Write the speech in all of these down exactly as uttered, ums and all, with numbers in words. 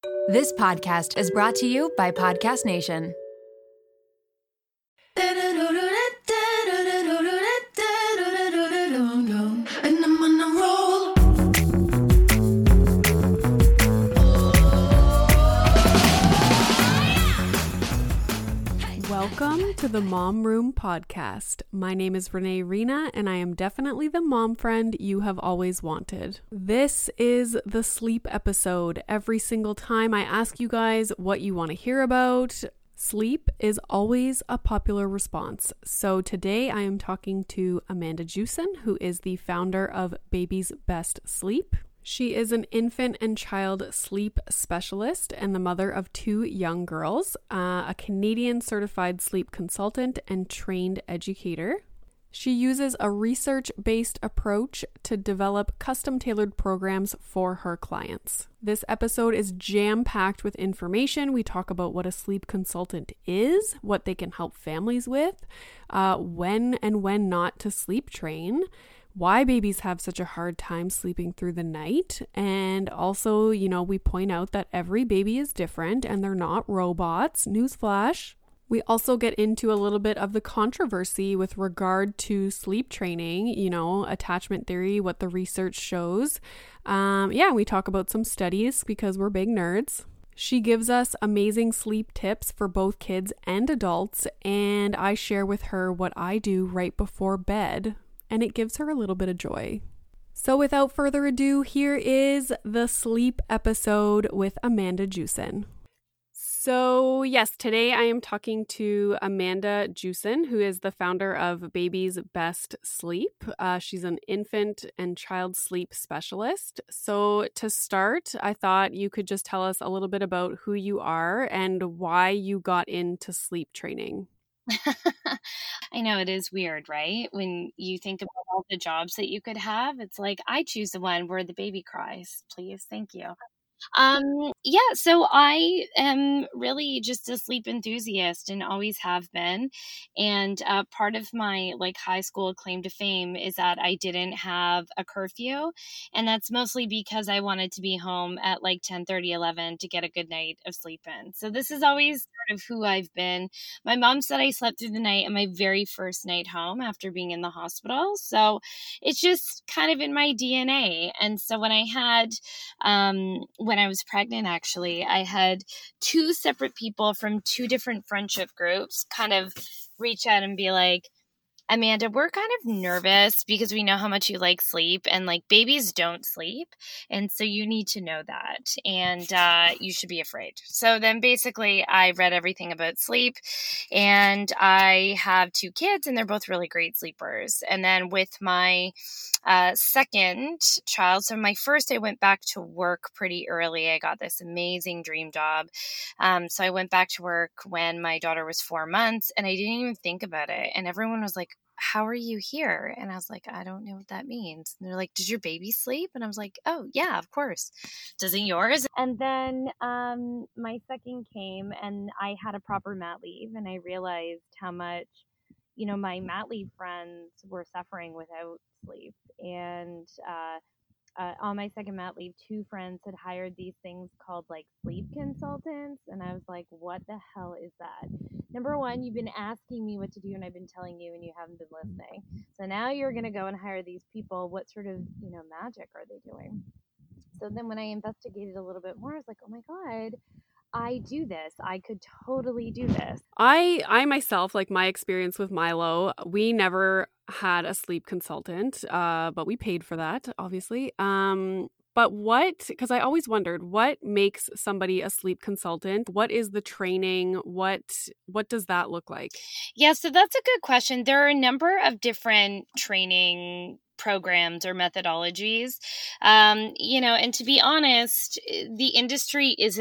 This podcast is brought to you by Podcast Nation. And I'm on a roll. Welcome to the Mom Room Podcast. My name is Renee Rena, and I am definitely the mom friend you have always wanted. This is the sleep episode. Every single time I ask you guys what you want to hear about, sleep is always a popular response. So today I am talking to Amanda Jewson, who is the founder of Baby's Best Sleep. She is an infant and child sleep specialist and the mother of two young girls, uh, a Canadian certified sleep consultant and trained educator. She uses a research-based approach to develop custom-tailored programs for her clients. This episode is jam-packed with information. We talk about what a sleep consultant is, what they can help families with, uh, when and when not to sleep train, why babies have such a hard time sleeping through the night. And also, you know, we point out that every baby is different and they're not robots. Newsflash. We also get into a little bit of the controversy with regard to sleep training, you know, attachment theory, what the research shows. Um, yeah, we talk about some studies because we're big nerds. She gives us amazing sleep tips for both kids and adults, and I share with her what I do right before bed, and it gives her a little bit of joy. So without further ado, here is the sleep episode with Amanda Jewson. So yes, today I am talking to Amanda Jewson, who is the founder of Baby's Best Sleep. Uh, she's an infant and child sleep specialist. So to start, I thought you could just tell us a little bit about who you are and why you got into sleep training. I know it is weird, right? When you think about all the jobs that you could have, it's like, I choose the one where the baby cries. Please, thank you. Um, yeah, so I am really just a sleep enthusiast and always have been. And uh, part of my like high school claim to fame is that I didn't have a curfew. And that's mostly because I wanted to be home at like ten thirty, eleven to get a good night of sleep in. So this is always sort of who I've been. My mom said I slept through the night on my very first night home after being in the hospital. So it's just kind of in my D N A. And so when I had, um, when I was pregnant, actually, I had two separate people from two different friendship groups kind of reach out and be like, Amanda, we're kind of nervous because we know how much you like sleep, and like babies don't sleep. And so you need to know that, and uh, you should be afraid. So then basically I read everything about sleep, and I have two kids and they're both really great sleepers. And then with my uh, second child, so my first, I went back to work pretty early. I got this amazing dream job. Um, so I went back to work when my daughter was four months and I didn't even think about it. And everyone was like, how are you here? And I was like, I don't know what that means. And they're like, did your baby sleep? And I was like, oh yeah, of course. Doesn't yours? And then um, my second came and I had a proper mat leave, and I realized how much, you know, my mat leave friends were suffering without sleep. And uh, uh, on my second mat leave, two friends had hired these things called like sleep consultants. And I was like, what the hell is that? Number one, you've been asking me what to do and I've been telling you and you haven't been listening. So now you're going to go and hire these people. What sort of, you know, magic are they doing? So then when I investigated a little bit more, I was like, oh my God, I do this. I could totally do this. I I myself, like my experience with Milo, we never had a sleep consultant, uh, but we paid for that, obviously. Um, but what, because I always wondered, what makes somebody a sleep consultant? What is the training? What what does that look like? Yeah, so that's a good question. There are a number of different training programs or methodologies. Um, you know, and to be honest, the industry isn't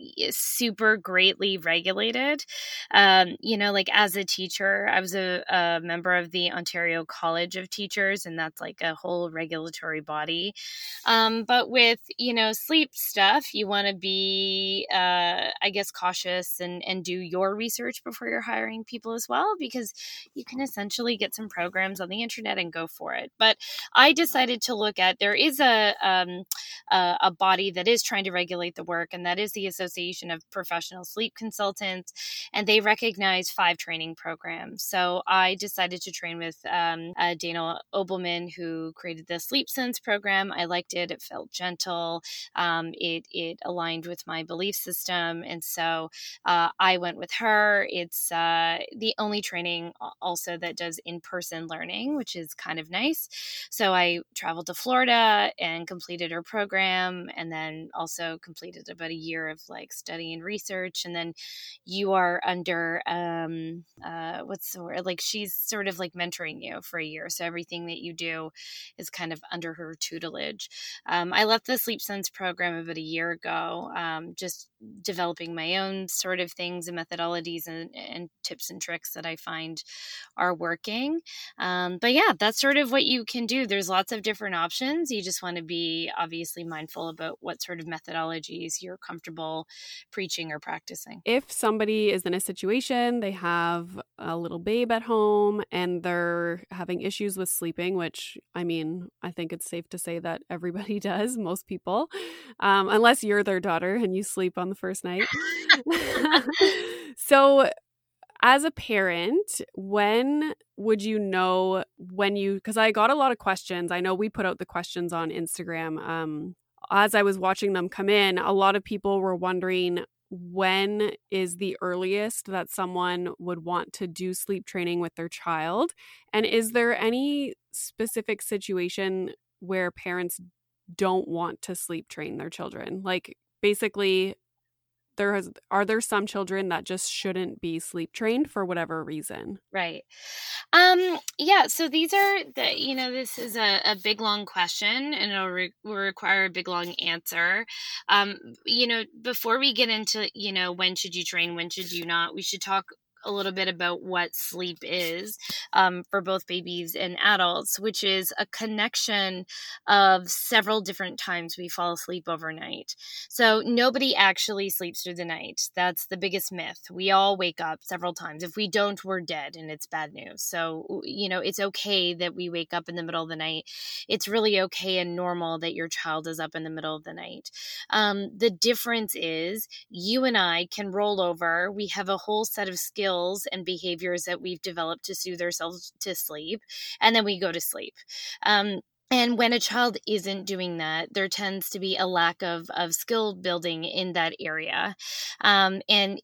is super greatly regulated. Um, you know, like as a teacher, I was a, a member of the Ontario College of Teachers, and that's like a whole regulatory body. Um, but with, you know, sleep stuff, you want to be, uh, I guess, cautious and, and do your research before you're hiring people as well, because you can essentially get some programs on the internet and go for it. But I decided to look at, there is a, um, a, a body that is trying to regulate the work, and that is the Association of Professional Sleep Consultants, and they recognize five training programs. So I decided to train with um, uh, Dana Obelman, who created the Sleep Sense program. I liked it. It felt gentle. Um, it, it aligned with my belief system. And so uh, I went with her. It's uh, the only training also that does in-person learning, which is kind of nice. So I traveled to Florida and completed her program, and then also completed about a year of like study and research. And then you are under, um, uh, what's the word? Like she's sort of like mentoring you for a year. So everything that you do is kind of under her tutelage. Um, I left the Sleep Sense program about a year ago, um, just developing my own sort of things and methodologies and, and tips and tricks that I find are working. Um, but yeah, that's sort of what you can do. There's lots of different options. You just want to be obviously mindful about what sort of methodologies you're comfortable preaching or practicing. If somebody is in a situation, they have a little babe at home and they're having issues with sleeping, which I mean, I think it's safe to say that everybody does, most people, um, unless you're their daughter and you sleep on the first night. So as a parent, when would you know when you, because I got a lot of questions. I know we put out the questions on Instagram. Um, as I was watching them come in, a lot of people were wondering, when is the earliest that someone would want to do sleep training with their child? And is there any specific situation where parents don't want to sleep train their children? Like basically, there has, are there some children that just shouldn't be sleep trained for whatever reason? Right. Um, yeah. So these are the, you know, this is a, a big, long question, and it'll re- will require a big, long answer. Um, you know, before we get into, you know, when should you train, when should you not, we should talk a little bit about what sleep is um, for both babies and adults, which is a connection of several different times we fall asleep overnight. So nobody actually sleeps through the night. That's the biggest myth. We all wake up several times. If we don't, we're dead, and it's bad news. So, you know, it's okay that we wake up in the middle of the night. It's really okay and normal that your child is up in the middle of the night. Um, the difference is you and I can roll over. We have a whole set of skills and behaviors that we've developed to soothe ourselves to sleep, and then we go to sleep. Um, And when a child isn't doing that, there tends to be a lack of, of skill building in that area. Um, and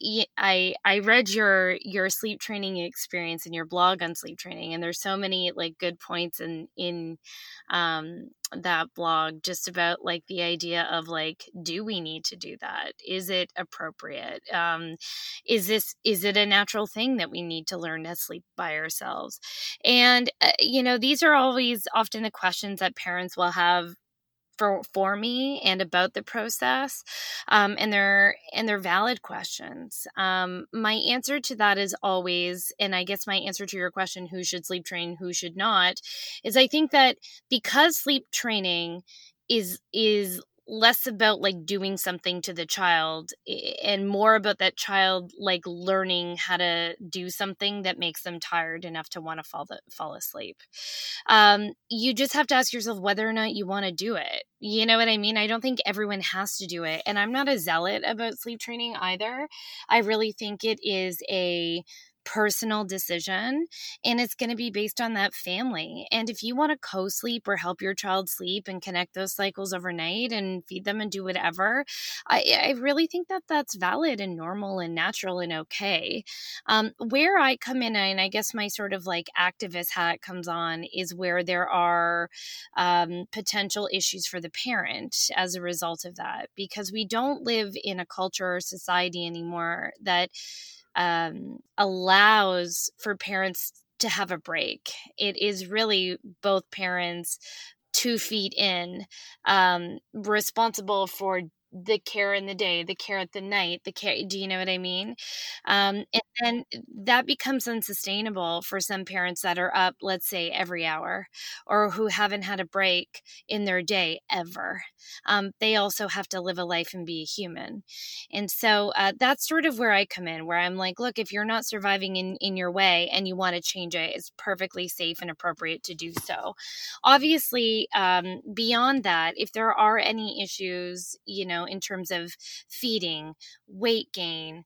I I read your your sleep training experience in your blog on sleep training, and there's so many like good points in in um, that blog just about like the idea of like, do we need to do that? Is it appropriate? Um, is this is it a natural thing that we need to learn to sleep by ourselves? And uh, you know, these are always often the questions that parents will have for for me and about the process, um, and they're and they're valid questions. Um, my answer to that is always, and I guess my answer to your question, who should sleep train, who should not, is I think that because sleep training is is less about like doing something to the child and more about that child like learning how to do something that makes them tired enough to want to fall the, fall asleep. Um, you just have to ask yourself whether or not you want to do it. You know what I mean? I don't think everyone has to do it. And I'm not a zealot about sleep training either. I really think it is a personal decision, and it's going to be based on that family. And if you want to co-sleep or help your child sleep and connect those cycles overnight and feed them and do whatever, I, I really think that that's valid and normal and natural and okay. Um, where I come in, and I guess my sort of like activist hat comes on, is where there are um, potential issues for the parent as a result of that, because we don't live in a culture or society anymore that Um, allows for parents to have a break. It is really both parents two feet in, um, responsible for the care in the day, the care at the night, the care, do you know what I mean? Um, and then that becomes unsustainable for some parents that are up, let's say, every hour, or who haven't had a break in their day ever. Um, they also have to live a life and be a human. And so uh, that's sort of where I come in, where I'm like, look, if you're not surviving in, in your way and you want to change it, it's perfectly safe and appropriate to do so. Obviously, um, beyond that, if there are any issues, you know, in terms of feeding, weight gain,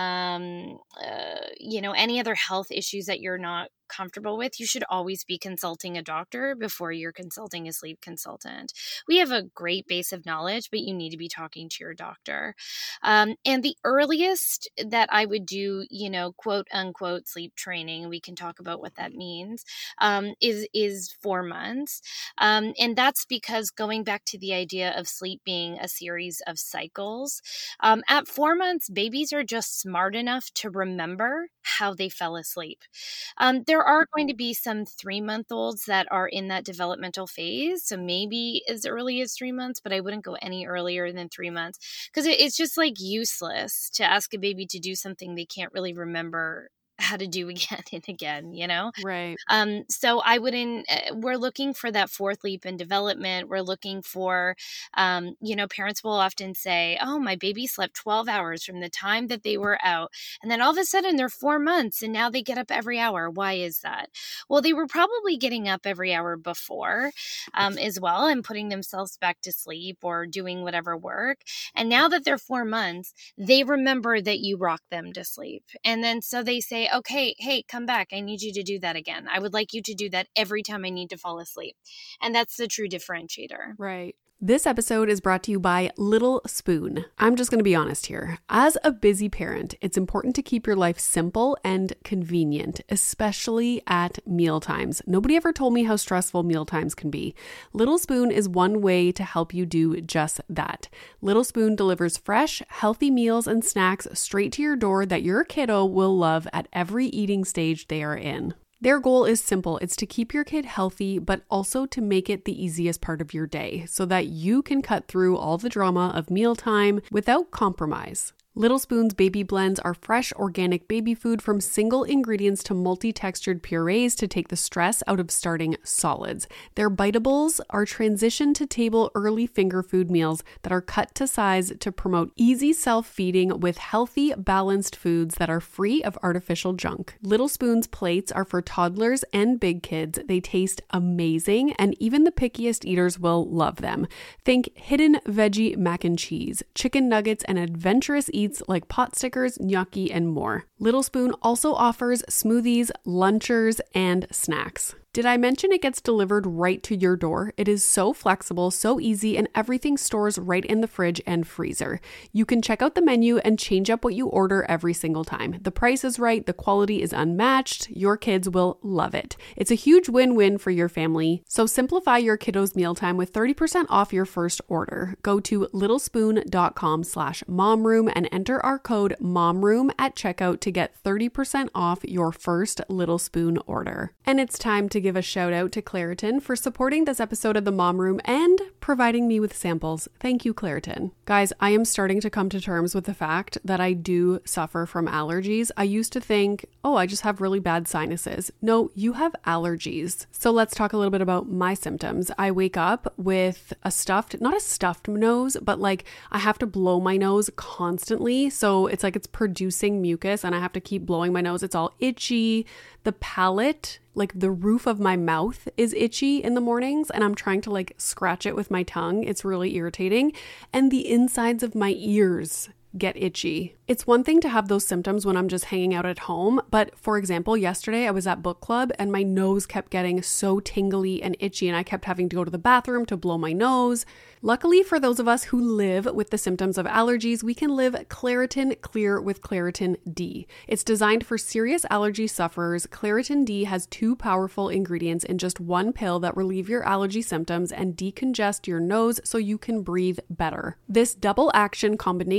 um, uh, you know, any other health issues that you're not comfortable with, you should always be consulting a doctor before you're consulting a sleep consultant. We have a great base of knowledge, but you need to be talking to your doctor. Um, and the earliest that I would do, you know, quote unquote sleep training, we can talk about what that means, um, is, is four months. Um, and that's because going back to the idea of sleep being a series of cycles, um, at four months, babies are just smart enough to remember how they fell asleep. Um, there are going to be some three-month-olds that are in that developmental phase, so maybe as early as three months, but I wouldn't go any earlier than three months because it, it's just like useless to ask a baby to do something they can't really remember how to do again and again, you know? Right. Um, so I wouldn't, uh, we're looking for that fourth leap in development. We're looking for, um, you know, parents will often say, oh, my baby slept twelve hours from the time that they were out. And then all of a sudden they're four months and now they get up every hour. Why is that? Well, they were probably getting up every hour before um, as well and putting themselves back to sleep or doing whatever work. And now that they're four months, they remember that you rocked them to sleep. And then so they say, okay, hey, come back. I need you to do that again. I would like you to do that every time I need to fall asleep. And that's the true differentiator. Right. This episode is brought to you by Little Spoon. I'm just going to be honest here. As a busy parent, it's important to keep your life simple and convenient, especially at mealtimes. Nobody ever told me how stressful mealtimes can be. Little Spoon is one way to help you do just that. Little Spoon delivers fresh, healthy meals and snacks straight to your door that your kiddo will love at every eating stage they are in. Their goal is simple. It's to keep your kid healthy, but also to make it the easiest part of your day so that you can cut through all the drama of mealtime without compromise. Little Spoon's baby blends are fresh, organic baby food from single ingredients to multi-textured purees to take the stress out of starting solids. Their biteables are transition to table early finger food meals that are cut to size to promote easy self-feeding with healthy, balanced foods that are free of artificial junk. Little Spoon's plates are for toddlers and big kids. They taste amazing, and even the pickiest eaters will love them. Think hidden veggie mac and cheese, chicken nuggets, and adventurous eats like pot stickers, gnocchi, and more. Little Spoon also offers smoothies, lunchers, and snacks. Did I mention it gets delivered right to your door? It is so flexible, so easy, and everything stores right in the fridge and freezer. You can check out the menu and change up what you order every single time. The price is right, the quality is unmatched, your kids will love it. It's a huge win-win for your family. So simplify your kiddos' mealtime with thirty percent off your first order. Go to littlespoon.com slash momroom and enter our code momroom at checkout to get thirty percent off your first Little Spoon order. And it's time to give a shout out to Claritin for supporting this episode of the Mom Room and providing me with samples. Thank you, Claritin. Guys, I am starting to come to terms with the fact that I do suffer from allergies. I used to think, oh, I just have really bad sinuses. No, you have allergies. So let's talk a little bit about my symptoms. I wake up with a stuffed, not a stuffed nose, but like I have to blow my nose constantly. So it's like it's producing mucus and I have to keep blowing my nose. It's all itchy. The palate, like the roof of my mouth is itchy in the mornings and I'm trying to like scratch it with my tongue. It's really irritating. And the insides of my ears get itchy. It's one thing to have those symptoms when I'm just hanging out at home, but for example, yesterday I was at book club and my nose kept getting so tingly and itchy and I kept having to go to the bathroom to blow my nose. Luckily for those of us who live with the symptoms of allergies, we can live Claritin Clear with Claritin D. It's designed for serious allergy sufferers. Claritin D has two powerful ingredients in just one pill that relieve your allergy symptoms and decongest your nose so you can breathe better. This double action combination of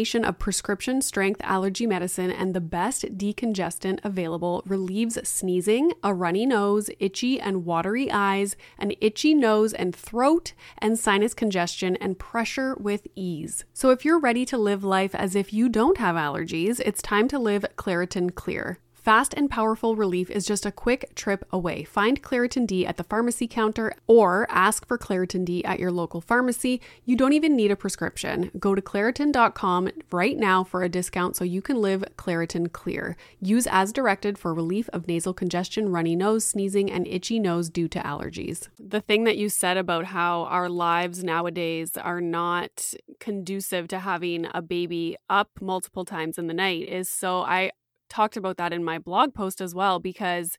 prescription strength allergy medicine and the best decongestant available, relieves sneezing, a runny nose, itchy and watery eyes, an itchy nose and throat, and sinus congestion and pressure with ease. So if you're ready to live life as if you don't have allergies, it's time to live Claritin Clear. Fast and powerful relief is just a quick trip away. Find Claritin D at the pharmacy counter or ask for Claritin D at your local pharmacy. You don't even need a prescription. Go to Claritin dot com right now for a discount so you can live Claritin Clear. Use as directed for relief of nasal congestion, runny nose, sneezing, and itchy nose due to allergies. The thing that you said about how our lives nowadays are not conducive to having a baby up multiple times in the night is so I talked about that in my blog post as well, because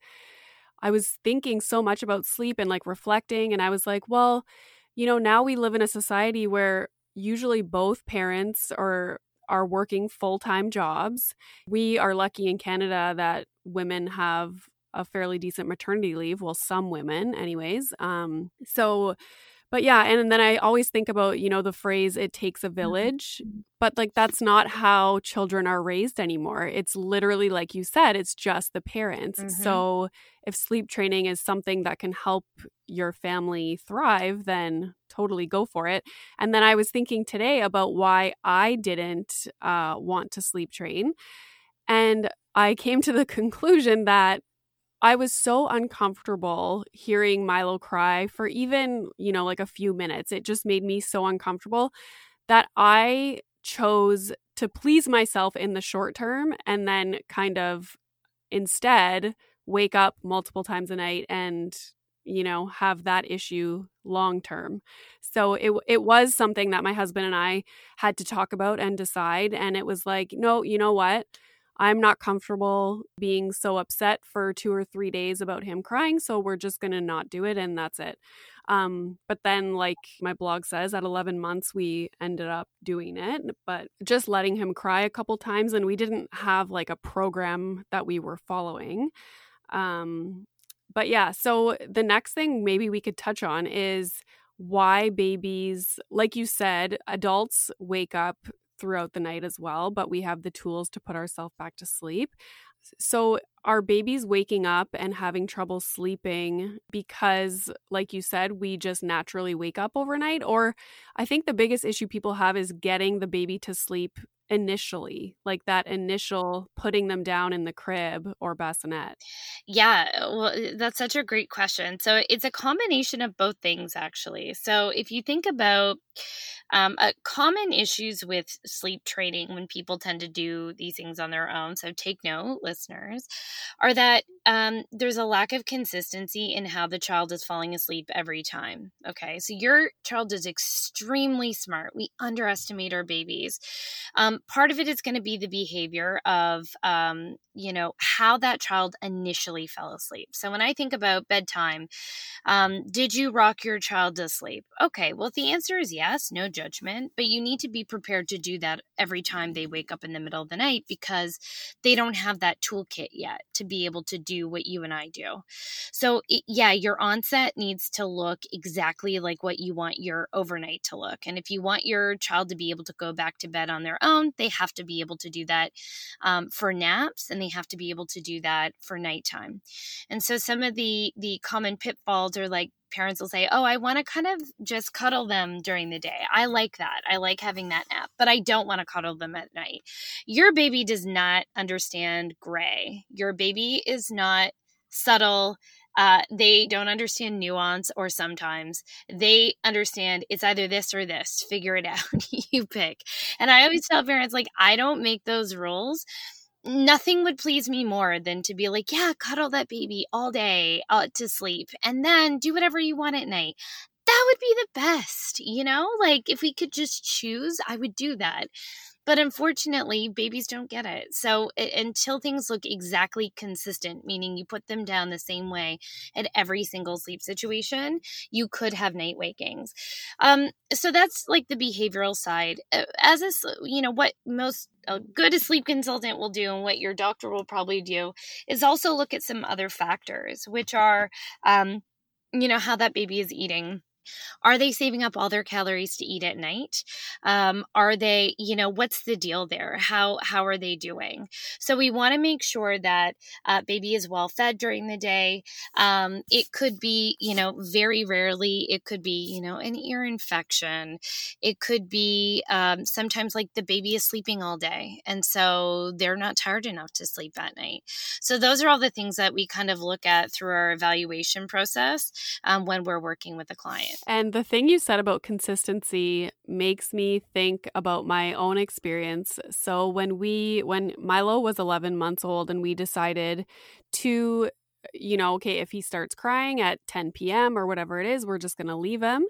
I was thinking so much about sleep and like reflecting, and I was like, well, you know, now we live in a society where usually both parents are are working full-time jobs. We are lucky in Canada that women have a fairly decent maternity leave. Well, some women anyways. Um, so But yeah, and then I always think about, you know, the phrase, it takes a village, but like that's not how children are raised anymore. It's literally, like you said, it's just the parents. Mhm. So if sleep training is something that can help your family thrive, then totally go for it. And then I was thinking today about why I didn't uh, want to sleep train. And I came to the conclusion that I was so uncomfortable hearing Milo cry for even, you know, like a few minutes. It just made me so uncomfortable that I chose to please myself in the short term and then kind of instead wake up multiple times a night and, you know, have that issue long term. So it it was something that my husband and I had to talk about and decide. And it was like, no, you know what? I'm not comfortable being so upset for two or three days about him crying, so we're just going to not do it, and that's it. Um, but then, like my blog says, at eleven months, we ended up doing it, but just letting him cry a couple times, and we didn't have like a program that we were following. Um, but yeah, so the next thing maybe we could touch on is why babies, like you said, adults wake up throughout the night as well, but we have the tools to put ourselves back to sleep. So are babies waking up and having trouble sleeping because, like you said, we just naturally wake up overnight? Or I think the biggest issue people have is getting the baby to sleep initially, like that initial putting them down in the crib or bassinet. Yeah, well, that's such a great question. So it's a combination of both things, actually. So if you think about um, uh, common issues with sleep training when people tend to do these things on their own, so take note, listeners, are that um, there's a lack of consistency in how the child is falling asleep every time. Okay, so your child is extremely smart. We underestimate our babies. Um, part of it is going to be the behavior of, um, you know, how that child initially fell asleep. So when I think about bedtime, um, did you rock your child to sleep? Okay, well, if the answer is yes, no judgment, but you need to be prepared to do that every time they wake up in the middle of the night because they don't have that toolkit yet to be able to do what you and I do. So it, yeah, your onset needs to look exactly like what you want your overnight to look. And if you want your child to be able to go back to bed on their own, they have to be able to do that um, for naps, and they have to be able to do that for nighttime. And so some of the the common pitfalls are like, parents will say, oh, I want to kind of just cuddle them during the day. I like that. I like having that nap, but I don't want to cuddle them at night. Your baby does not understand gray. Your baby is not subtle. Uh, they don't understand nuance, or sometimes they understand it's either this or this. Figure it out. You pick. And I always tell parents, like, I don't make those rules. Nothing would please me more than to be like, yeah, cuddle that baby all day uh, to sleep, and then do whatever you want at night. That would be the best, you know? Like, if we could just choose, I would do that. But unfortunately, babies don't get it. So it, until things look exactly consistent, meaning you put them down the same way at every single sleep situation, you could have night wakings. Um, so that's like the behavioral side. As a, you know, what most a good sleep consultant will do and what your doctor will probably do is also look at some other factors, which are, um, you know, how that baby is eating. Are they saving up all their calories to eat at night? Um, are they, you know, what's the deal there? How how are they doing? So we want to make sure that uh, baby is well fed during the day. Um, it could be, you know, very rarely, it could be, you know, an ear infection. It could be um, sometimes like the baby is sleeping all day, and so they're not tired enough to sleep at night. So those are all the things that we kind of look at through our evaluation process um, when we're working with a client. And the thing you said about consistency makes me think about my own experience. So when we, when Milo was eleven months old and we decided to, you know, okay, if he starts crying at ten p.m. or whatever it is, we're just going to leave him.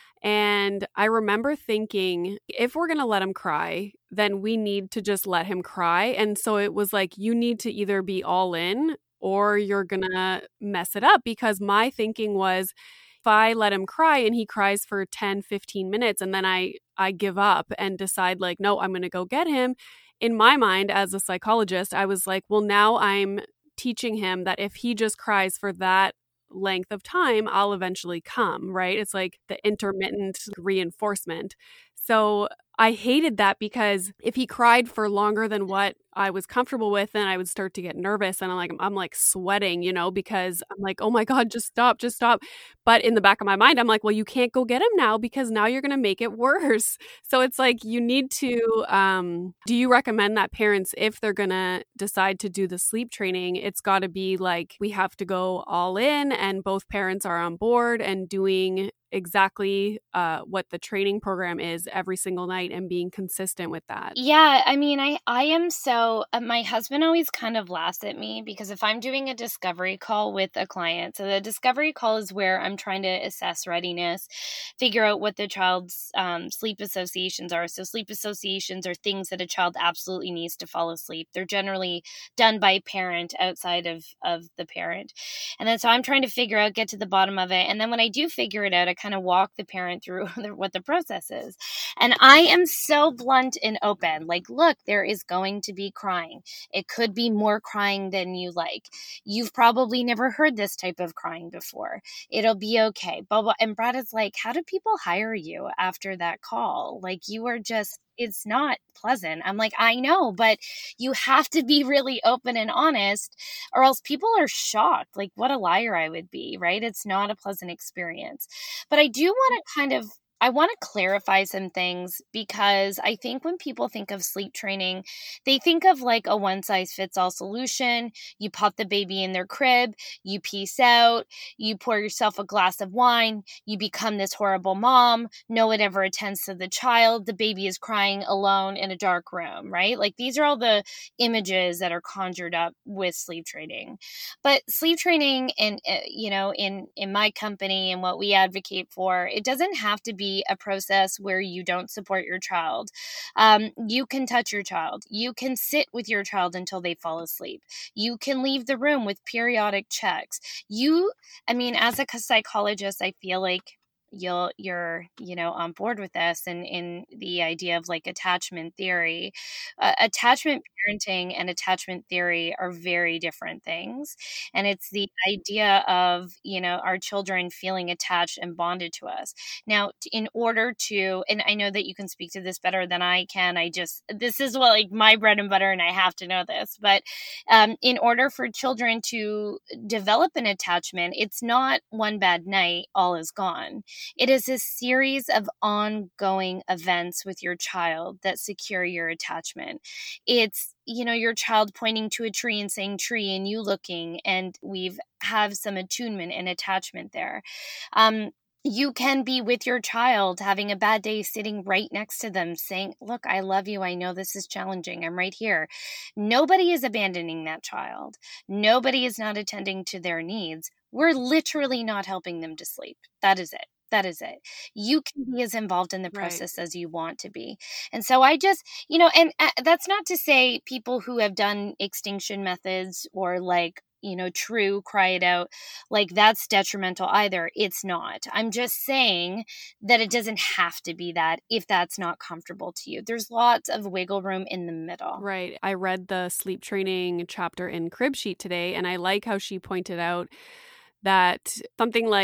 And I remember thinking, if we're going to let him cry, then we need to just let him cry. And so it was like, you need to either be all in or you're going to mess it up, because my thinking was, if I let him cry and he cries for ten, fifteen minutes and then I, I give up and decide like, no, I'm going to go get him. In my mind, as a psychologist, I was like, well, now I'm teaching him that if he just cries for that length of time, I'll eventually come, right? It's like the intermittent reinforcement. So I hated that, because if he cried for longer than what I was comfortable with, then I would start to get nervous, and I'm like, I'm like sweating, you know, because I'm like, oh my God, just stop, just stop. But in the back of my mind, I'm like, well, you can't go get him now because now you're going to make it worse. So it's like, you need to, um, do you recommend that parents, if they're going to decide to do the sleep training, it's got to be like, we have to go all in and both parents are on board and doing exactly uh, what the training program is every single night and being consistent with that? Yeah, I mean, I, I am so, uh, my husband always kind of laughs at me because if I'm doing a discovery call with a client, so the discovery call is where I'm trying to assess readiness, figure out what the child's um, sleep associations are. So sleep associations are things that a child absolutely needs to fall asleep. They're generally done by a parent outside of, of the parent. And then so I'm trying to figure out, get to the bottom of it. And then when I do figure it out, I kind of walk the parent through what the process is. And I am so blunt and open. Like, look, there is going to be crying. It could be more crying than you like. You've probably never heard this type of crying before. It'll be okay. Blah, blah. And Brad is like, how do people hire you after that call? Like, you are just, it's not pleasant. I'm like, I know, but you have to be really open and honest, or else people are shocked. Like, what a liar I would be, right? It's not a pleasant experience. But I do want to kind of, I want to clarify some things, because I think when people think of sleep training, they think of like a one size fits all solution. You pop the baby in their crib, you peace out, you pour yourself a glass of wine, you become this horrible mom. No one ever attends to the child. The baby is crying alone in a dark room, right? Like, these are all the images that are conjured up with sleep training. But sleep training, and uh, you know, in in my company and what we advocate for, it doesn't have to be a process where you don't support your child. Um, you can touch your child. You can sit with your child until they fall asleep. You can leave the room with periodic checks. You, I mean, as a psychologist, I feel like you'll you're you know on board with this, and in the idea of like attachment theory. Uh, attachment parenting and attachment theory are very different things, and it's the idea of you know our children feeling attached and bonded to us. Now, in order to, and I know that you can speak to this better than I can, I just, this is what like my bread and butter and I have to know this, but um, in order for children to develop an attachment, it's not one bad night, all is gone. It is a series of ongoing events with your child that secure your attachment. It's, you know, your child pointing to a tree and saying tree and you looking, and we've have some attunement and attachment there. Um, you can be with your child having a bad day, sitting right next to them saying, look, I love you. I know this is challenging. I'm right here. Nobody is abandoning that child. Nobody is not attending to their needs. We're literally not helping them to sleep. That is it. That is it. You can be as involved in the process right. as you want to be. And so I just, you know, and uh, that's not to say people who have done extinction methods or like, you know, true cry it out, like that's detrimental either. It's not. I'm just saying that it doesn't have to be that if that's not comfortable to you. There's lots of wiggle room in the middle. Right. I read the sleep training chapter in Crib Sheet today, and I like how she pointed out that something like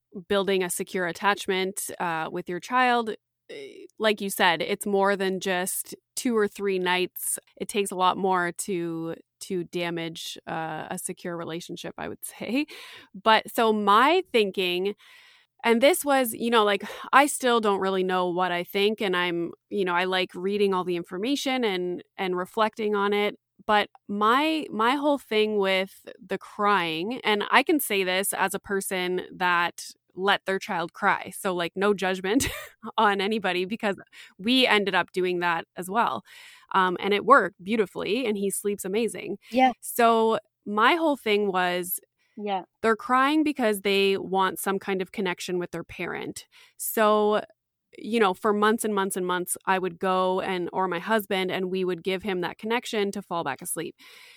building a secure attachment uh, with your child, like you said, it's more than just two or three nights. It takes a lot more to to damage uh, a secure relationship, I would say. But so my thinking, and this was, you know, like I still don't really know what I think, and I'm, you know, I like reading all the information and and reflecting on it. But my my whole thing with the crying, and I can say this as a person that let their child cry. So like no judgment on anybody, because we ended up doing that as well. Um, and it worked beautifully and he sleeps amazing. Yeah. So my whole thing was, Yeah. they're crying because they want some kind of connection with their parent. So, you know, for months and months and months, I would go and, or my husband, and we would give him that connection to fall back asleep.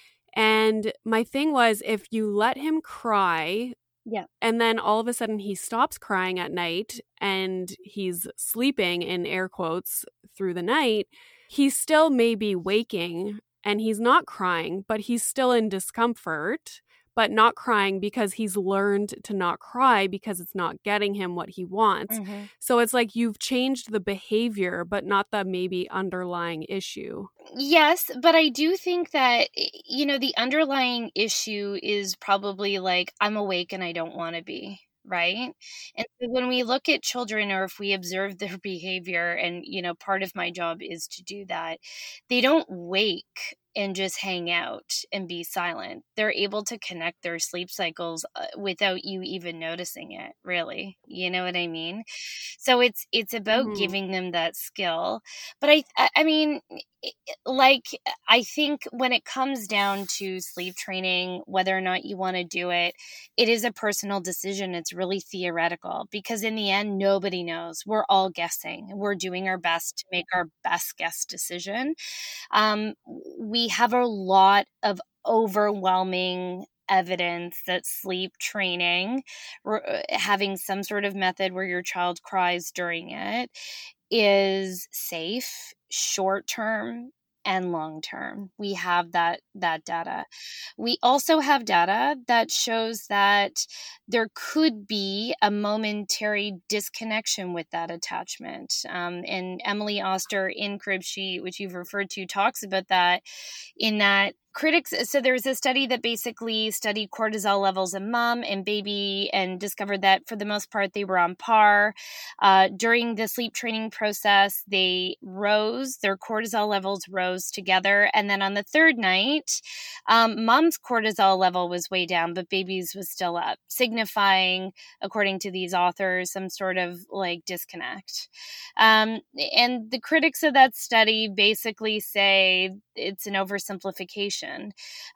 And my thing was, if you let him cry, Yeah. and then all of a sudden he stops crying at night and he's sleeping in air quotes through the night, he still may be waking and he's not crying, but he's still in discomfort, but not crying because he's learned to not cry because it's not getting him what he wants. Mm-hmm. So it's like you've changed the behavior, but not the maybe underlying issue. Yes, but I do think that, you know, the underlying issue is probably like, I'm awake and I don't want to be, right? And so when we look at children, or if we observe their behavior, and, you know, part of my job is to do that, they don't wake and just hang out and be silent. They're able to connect their sleep cycles uh, without you even noticing it, really. You know what I mean? So it's it's about Mhm. giving them that skill. But I I I mean, it- like, I think when it comes down to sleep training, whether or not you want to do it, it is a personal decision. It's really theoretical, because in the end, nobody knows. We're all guessing. We're doing our best to make our best guess decision. Um, we have a lot of overwhelming evidence that sleep training, r- having some sort of method where your child cries during it, is safe, short term and long term. We have that that data. We also have data that shows that there could be a momentary disconnection with that attachment. Um, and Emily Oster in Crib Sheet, which you've referred to, talks about that, in that critics, so there's a study that basically studied cortisol levels in mom and baby and discovered that for the most part they were on par. Uh, during the sleep training process, they rose, their cortisol levels rose together. And then on the third night, um, mom's cortisol level was way down, but baby's was still up, signifying, according to these authors, some sort of like disconnect. Um, and the critics of that study basically say it's an oversimplification.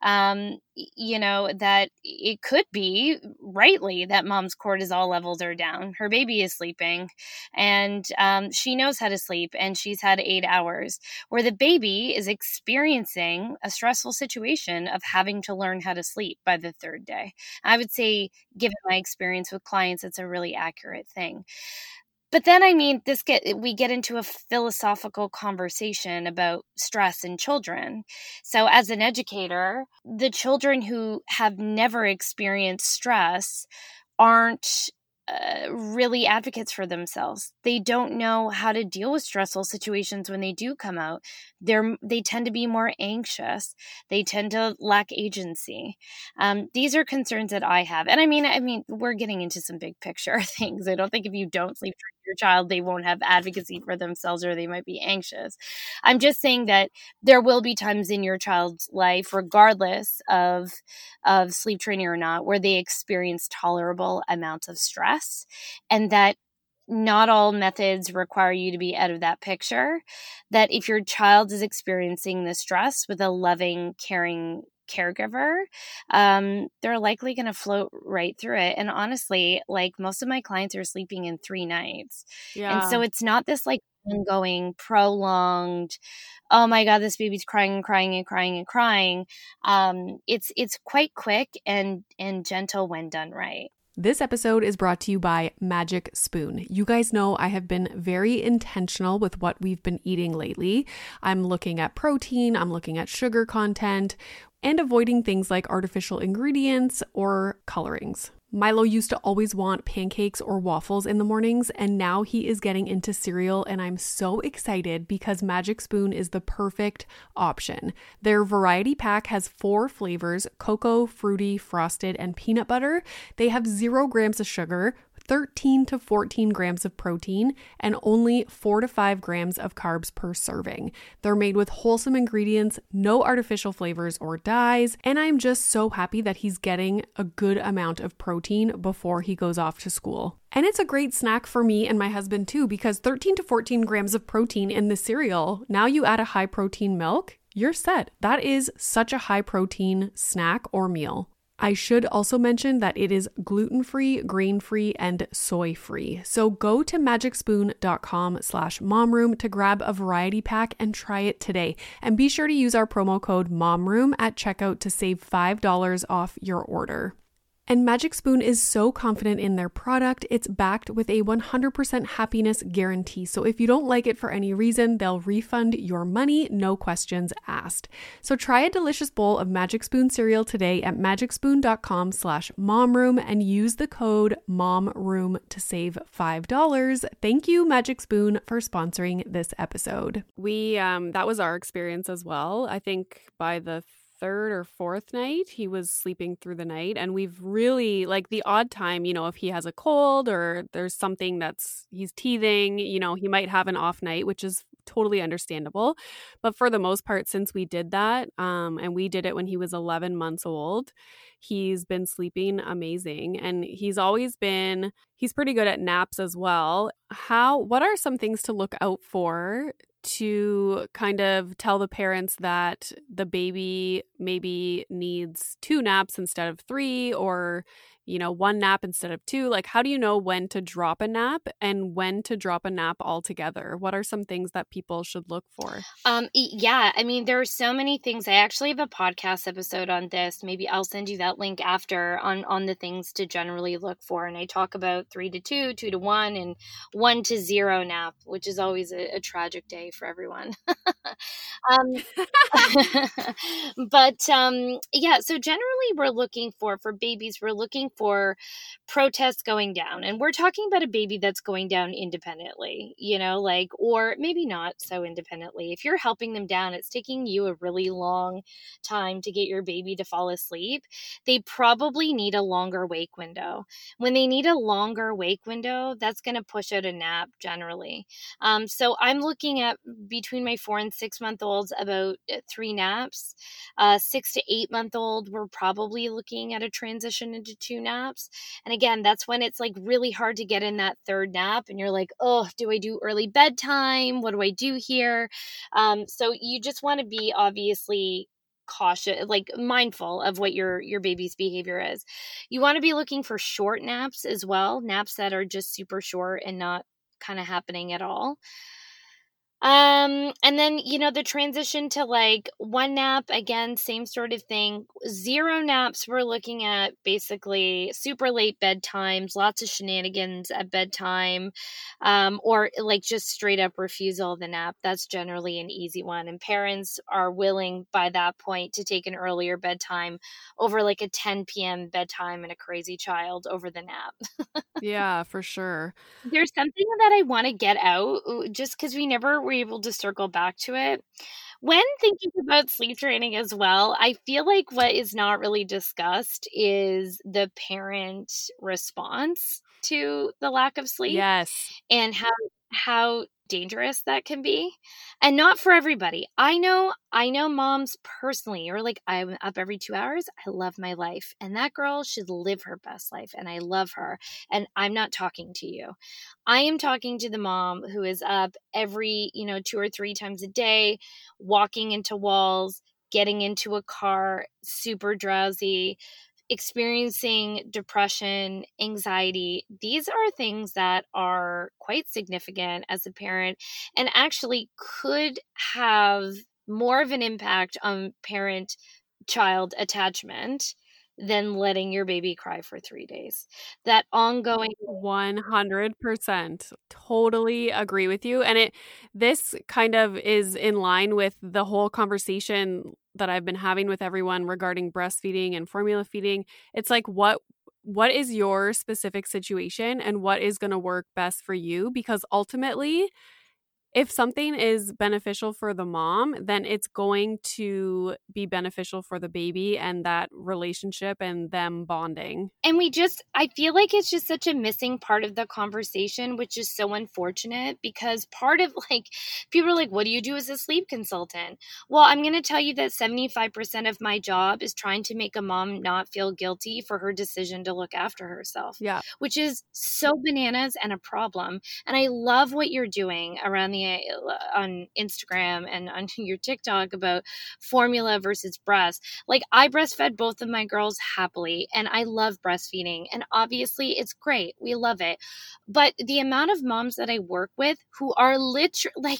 Um, you know, that it could be rightly that mom's cortisol levels are down. Her baby is sleeping and um, she knows how to sleep and she's had eight hours, where the baby is experiencing a stressful situation of having to learn how to sleep by the third day. I would say, given my experience with clients, it's a really accurate thing. But then, I mean, this get we get into a philosophical conversation about stress in children. So as an educator, the children who have never experienced stress aren't uh, really advocates for themselves. They don't know how to deal with stressful situations when they do come out. They're they tend to be more anxious. They tend to lack agency. Um, these are concerns that I have. And I mean, I mean, we're getting into some big picture things. I don't think if you don't sleep train your child, they won't have advocacy for themselves, or they might be anxious. I'm just saying that there will be times in your child's life, regardless of of sleep training or not, where they experience tolerable amounts of stress, and that not all methods require you to be out of that picture. That if your child is experiencing the stress with a loving, caring caregiver, um, they're likely going to float right through it. And honestly, like, most of my clients are sleeping in three nights. Yeah. And so it's not this like ongoing, prolonged, oh my God, this baby's crying and crying and crying and crying. Um, it's it's quite quick and and gentle when done right. This episode is brought to you by Magic Spoon. You guys know I have been very intentional with what we've been eating lately. I'm looking at protein, I'm looking at sugar content, and avoiding things like artificial ingredients or colorings. Milo used to always want pancakes or waffles in the mornings, and now he is getting into cereal, and I'm so excited because Magic Spoon is the perfect option. Their variety pack has four flavors: cocoa, fruity, frosted, and peanut butter. They have zero grams of sugar, thirteen to fourteen grams of protein, and only four to five grams of carbs per serving. They're made with wholesome ingredients, no artificial flavors or dyes, and I'm just so happy that he's getting a good amount of protein before he goes off to school. And it's a great snack for me and my husband too, because thirteen to fourteen grams of protein in the cereal, now you add a high protein milk, you're set. That is such a high protein snack or meal. I should also mention that it is gluten-free, grain-free, and soy-free. So go to magicspoon.com slash momroom to grab a variety pack and try it today. And be sure to use our promo code momroom at checkout to save five dollars off your order. And Magic Spoon is so confident in their product, it's backed with a one hundred percent happiness guarantee. So if you don't like it for any reason, they'll refund your money, no questions asked. So try a delicious bowl of Magic Spoon cereal today at magicspoon.com slash momroom and use the code momroom to save five dollars. Thank you, Magic Spoon, for sponsoring this episode. We, um, that was our experience as well. I think by the third or fourth night, he was sleeping through the night. And we've really, like, the odd time, you know, if he has a cold or there's something that's, he's teething, you know, he might have an off night, which is totally understandable. But for the most part, since we did that, um, and we did it when he was eleven months old, he's been sleeping amazing. And he's always been, he's pretty good at naps as well. How, what are some things to look out for to kind of tell the parents that the baby maybe needs two naps instead of three, or, you know, one nap instead of two? Like, how do you know when to drop a nap and when to drop a nap altogether? What are some things that people should look for? Um, yeah, I mean, there are so many things. I actually have a podcast episode on this. Maybe I'll send you that link after on, on the things to generally look for. And I talk about three to two, two to one, and one to zero nap, which is always a, a tragic day for everyone. um, but um, yeah, so generally we're looking for, for babies, we're looking for protests going down. And we're talking about a baby that's going down independently, you know, like, or maybe not so independently. If you're helping them down, it's taking you a really long time to get your baby to fall asleep. They probably need a longer wake window. When they need a longer wake window, that's going to push out a nap generally. Um, so I'm looking at between my four and six month olds about three naps. Uh, six to eight month old, we're probably looking at a transition into two naps. And again, that's when it's like really hard to get in that third nap and you're like, oh, do I do early bedtime? What do I do here? Um, so you just want to be obviously cautious, like mindful of what your, your baby's behavior is. You want to be looking for short naps as well, naps that are just super short and not kind of happening at all. Um, and then, you know, the transition to like one nap, again, same sort of thing. Zero naps, we're looking at basically super late bedtimes, lots of shenanigans at bedtime, um, or like just straight up refusal of the nap. That's generally an easy one. And parents are willing by that point to take an earlier bedtime over like a ten p.m. bedtime and a crazy child over the nap. Yeah, for sure. There's something that I want to get out just because we never were able to circle back to it. When thinking about sleep training as well, I feel like what is not really discussed is the parent response to the lack of sleep. Yes. And how how dangerous that can be. And not for everybody. I know, I know moms personally, you're like, I'm up every two hours. I love my life. And that girl should live her best life. And I love her. And I'm not talking to you. I am talking to the mom who is up every, you know, two or three times a day, walking into walls, getting into a car, super drowsy, experiencing depression, anxiety. These are things that are quite significant as a parent and actually could have more of an impact on parent-child attachment than letting your baby cry for three days. That ongoing one hundred percent totally agree with you. And it this kind of is in line with the whole conversation that I've been having with everyone regarding breastfeeding and formula feeding. It's like, what what is your specific situation and what is going to work best for you? Because ultimately, if something is beneficial for the mom, then it's going to be beneficial for the baby and that relationship and them bonding. And we just, I feel like it's just such a missing part of the conversation, which is so unfortunate because part of like, people are like, what do you do as a sleep consultant? Well, I'm going to tell you that seventy-five percent of my job is trying to make a mom not feel guilty for her decision to look after herself, Yeah. which is so bananas and a problem. And I love what you're doing around the, on Instagram and on your TikTok about formula versus breast. Like I breastfed both of my girls happily and I love breastfeeding and obviously it's great. We love it. But the amount of moms that I work with who are literally like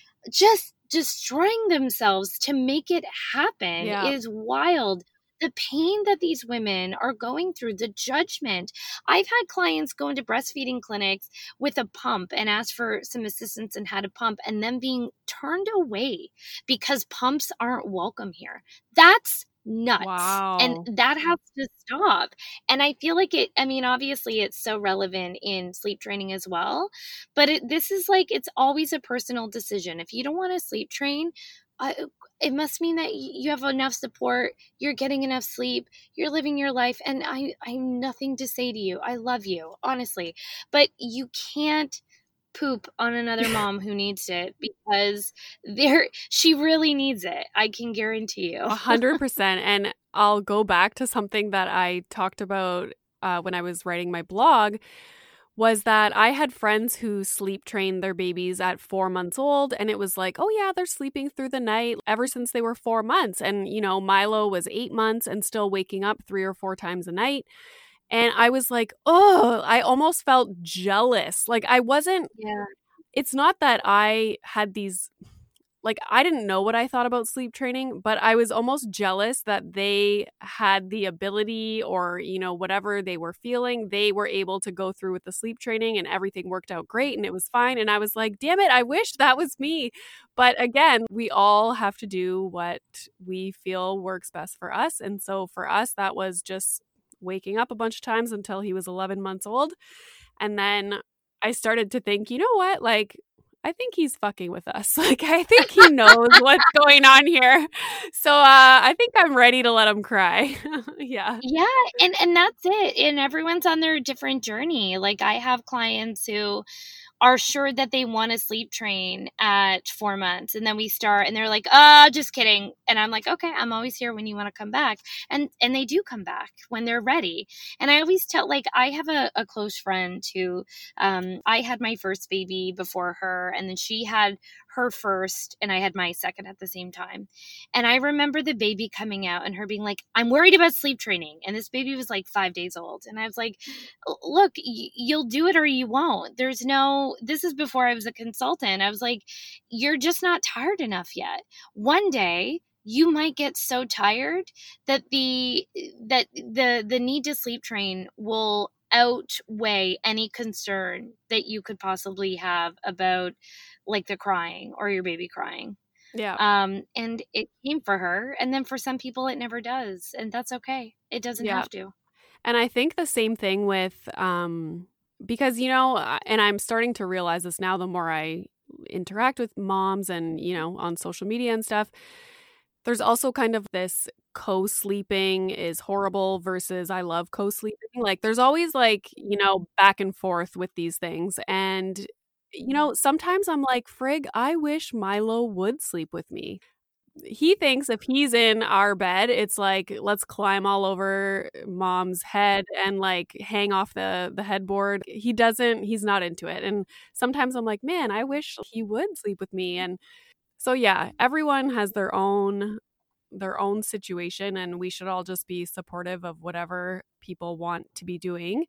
just destroying themselves to make it happen Yeah. is wild. The pain that these women are going through, the judgment. I've had clients go into breastfeeding clinics with a pump and ask for some assistance and how to pump and then being turned away because pumps aren't welcome here. That's nuts. Wow. And that has to stop. And I feel like it, I mean, obviously it's so relevant in sleep training as well, but it, this is like, it's always a personal decision. If you don't want to sleep train, uh, it must mean that you have enough support, you're getting enough sleep, you're living your life. And I, I have nothing to say to you. I love you, honestly, but you can't poop on another mom who needs it because there she really needs it. I can guarantee you. A hundred percent. And I'll go back to something that I talked about uh, when I was writing my blog, was that I had friends who sleep trained their babies at four months old. And it was like, oh yeah, they're sleeping through the night ever since they were four months. And, you know, Milo was eight months and still waking up three or four times a night. And I was like, oh, I almost felt jealous. Like I wasn't, Yeah. It's not that I had these, like I didn't know what I thought about sleep training, but I was almost jealous that they had the ability or, you know, whatever they were feeling, they were able to go through with the sleep training and everything worked out great and it was fine. And I was like, damn it, I wish that was me. But again, we all have to do what we feel works best for us. And so for us, that was just waking up a bunch of times until he was eleven months old. And then I started to think, you know what, like, I think he's fucking with us. Like, I think he knows what's going on here. So uh, I think I'm ready to let him cry. Yeah. Yeah. And, and that's it. And everyone's on their different journey. Like I have clients who are sure that they want to sleep train at four months. And then we start and they're like, oh, just kidding. And I'm like, okay, I'm always here when you want to come back. And and they do come back when they're ready. And I always tell, like, I have a, a close friend who, um, I had my first baby before her and then she had her first and I had my second at the same time. And I remember the baby coming out and her being like, I'm worried about sleep training. And this baby was like five days old. And I was like, look, y- you'll do it or you won't. There's no, this is before I was a consultant. I was like, you're just not tired enough yet. One day you might get so tired that the, that the, the need to sleep train will outweigh any concern that you could possibly have about like the crying or your baby crying. Yeah. Um, and it came for her. And then for some people, it never does. And that's okay. It doesn't Yeah. have to. And I think the same thing with, um, because, you know, and I'm starting to realize this now, the more I interact with moms and, you know, on social media and stuff, there's also kind of this co-sleeping is horrible versus I love co-sleeping. Like there's always like, you know, back and forth with these things. And, you know, sometimes I'm like, frig, I wish Milo would sleep with me. He thinks if he's in our bed, it's like, let's climb all over mom's head and like hang off the, the headboard. He doesn't, he's not into it. And sometimes I'm like, man, I wish he would sleep with me. And so, yeah, everyone has their own, their own situation and we should all just be supportive of whatever people want to be doing.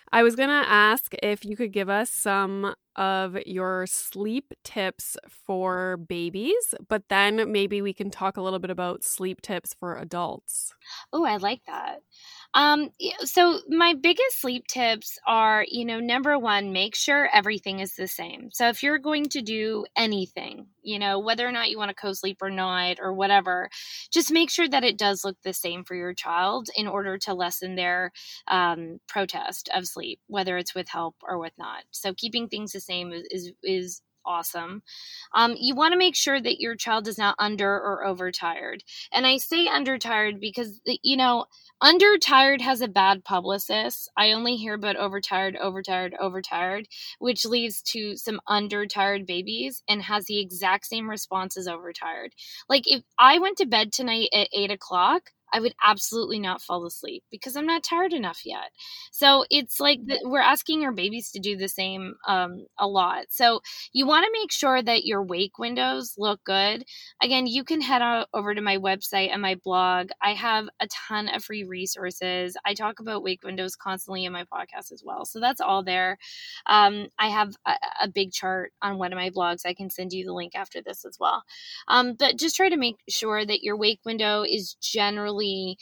I was going to ask if you could give us some of your sleep tips for babies, but then maybe we can talk a little bit about sleep tips for adults. Oh, I like that. Um, so my biggest sleep tips are, you know, number one, make sure everything is the same. So if you're going to do anything, you know, whether or not you want to co-sleep or not or whatever, just make sure that it does look the same for your child in order to lessen their um, protest of sleep, whether it's with help or with not. So keeping things the same is, is, is awesome. Um, you want to make sure that your child is not under or overtired. And I say undertired because, you know, undertired has a bad publicist. I only hear about overtired, overtired, overtired, which leads to some undertired babies and has the exact same response as overtired. Like if I went to bed tonight at eight o'clock, I would absolutely not fall asleep because I'm not tired enough yet. So it's like the, we're asking our babies to do the same um, a lot. So you want to make sure that your wake windows look good. Again, you can head out over to my website and my blog. I have a ton of free resources. I talk about wake windows constantly in my podcast as well. So that's all there. Um, I have a, a big chart on one of my blogs. I can send you the link after this as well. Um, but just try to make sure that your wake window is generally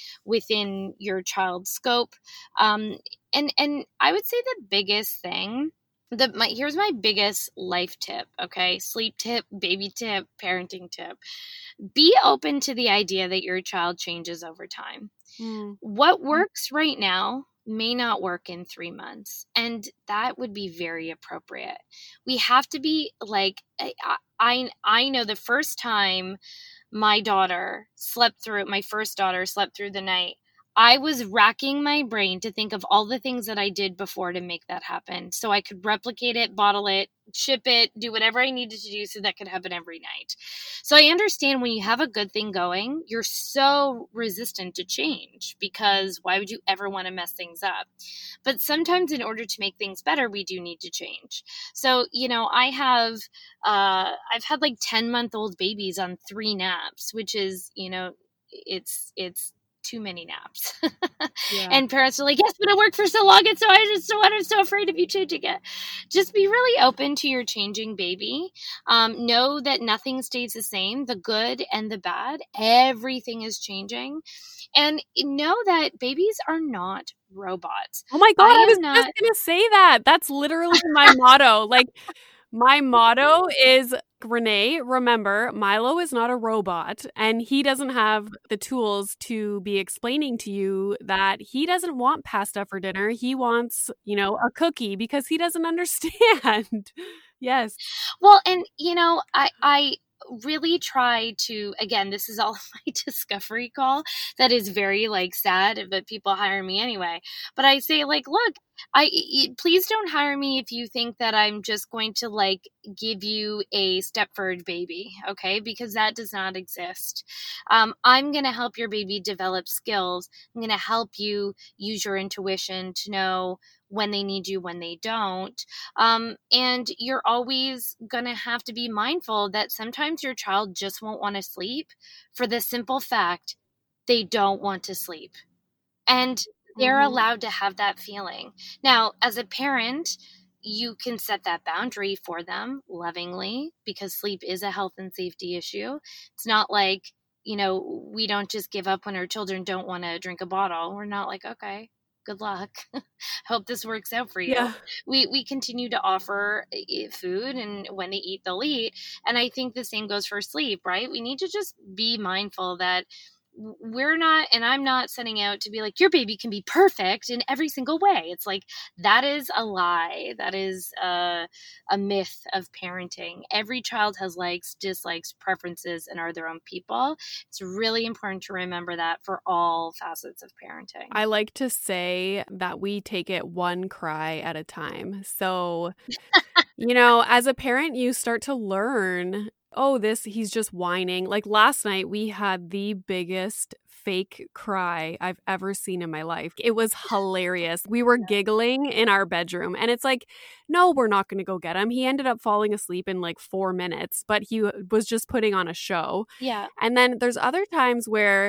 within your child's scope. Um, and, and I would say the biggest thing, the, my, here's my biggest life tip, okay? Sleep tip, baby tip, parenting tip. Be open to the idea that your child changes over time. Mm. What works right now may not work in three months. And that would be very appropriate. We have to be like, I, I, I know the first time my daughter slept through, my first daughter slept through the night, I was racking my brain to think of all the things that I did before to make that happen. So I could replicate it, bottle it, ship it, do whatever I needed to do so that could happen every night. So I understand when you have a good thing going, you're so resistant to change because why would you ever want to mess things up? But sometimes in order to make things better, we do need to change. So, you know, I have, uh, I've had like ten month old babies on three naps, which is, you know, it's, it's, too many naps. Yeah. And parents are like, yes, but it worked for so long. And so I just so I'm so afraid of you changing it. Just be really open to your changing baby. Um, know that nothing stays the same, the good and the bad. Everything is changing. And know that babies are not robots. Oh my God, I, I was not... just going to say that. That's literally my motto. Like, my motto is, Renee, remember, Milo is not a robot, and he doesn't have the tools to be explaining to you that he doesn't want pasta for dinner. He wants, you know, a cookie because he doesn't understand. Yes. Well, and, you know, I, I really try to, again, this is all my discovery call that is very like sad, but people hire me anyway. But I say like, look, I please don't hire me if you think that I'm just going to like give you a Stepford baby, okay? Because that does not exist. Um, I'm going to help your baby develop skills. I'm going to help you use your intuition to know when they need you, when they don't. Um, and you're always going to have to be mindful that sometimes your child just won't want to sleep for the simple fact they don't want to sleep. And they're mm-hmm. allowed to have that feeling. Now, as a parent, you can set that boundary for them lovingly because sleep is a health and safety issue. It's not like, you know, we don't just give up when our children don't want to drink a bottle. We're not like, okay, good luck. Hope this works out for you. Yeah. We we continue to offer food, and when they eat, they'll eat. And I think the same goes for sleep, right? We need to just be mindful that we're not, and I'm not setting out to be like, your baby can be perfect in every single way. It's like, that is a lie. That is a, a myth of parenting. Every child has likes, dislikes, preferences, and are their own people. It's really important to remember that for all facets of parenting. I like to say that we take it one cry at a time. So, you know, as a parent, you start to learn, oh, this, he's just whining. Like last night, we had the biggest fake cry I've ever seen in my life. It was hilarious. We were giggling in our bedroom, and it's like, no, we're not going to go get him. He ended up falling asleep in like four minutes, but he was just putting on a show. Yeah. And then there's other times where,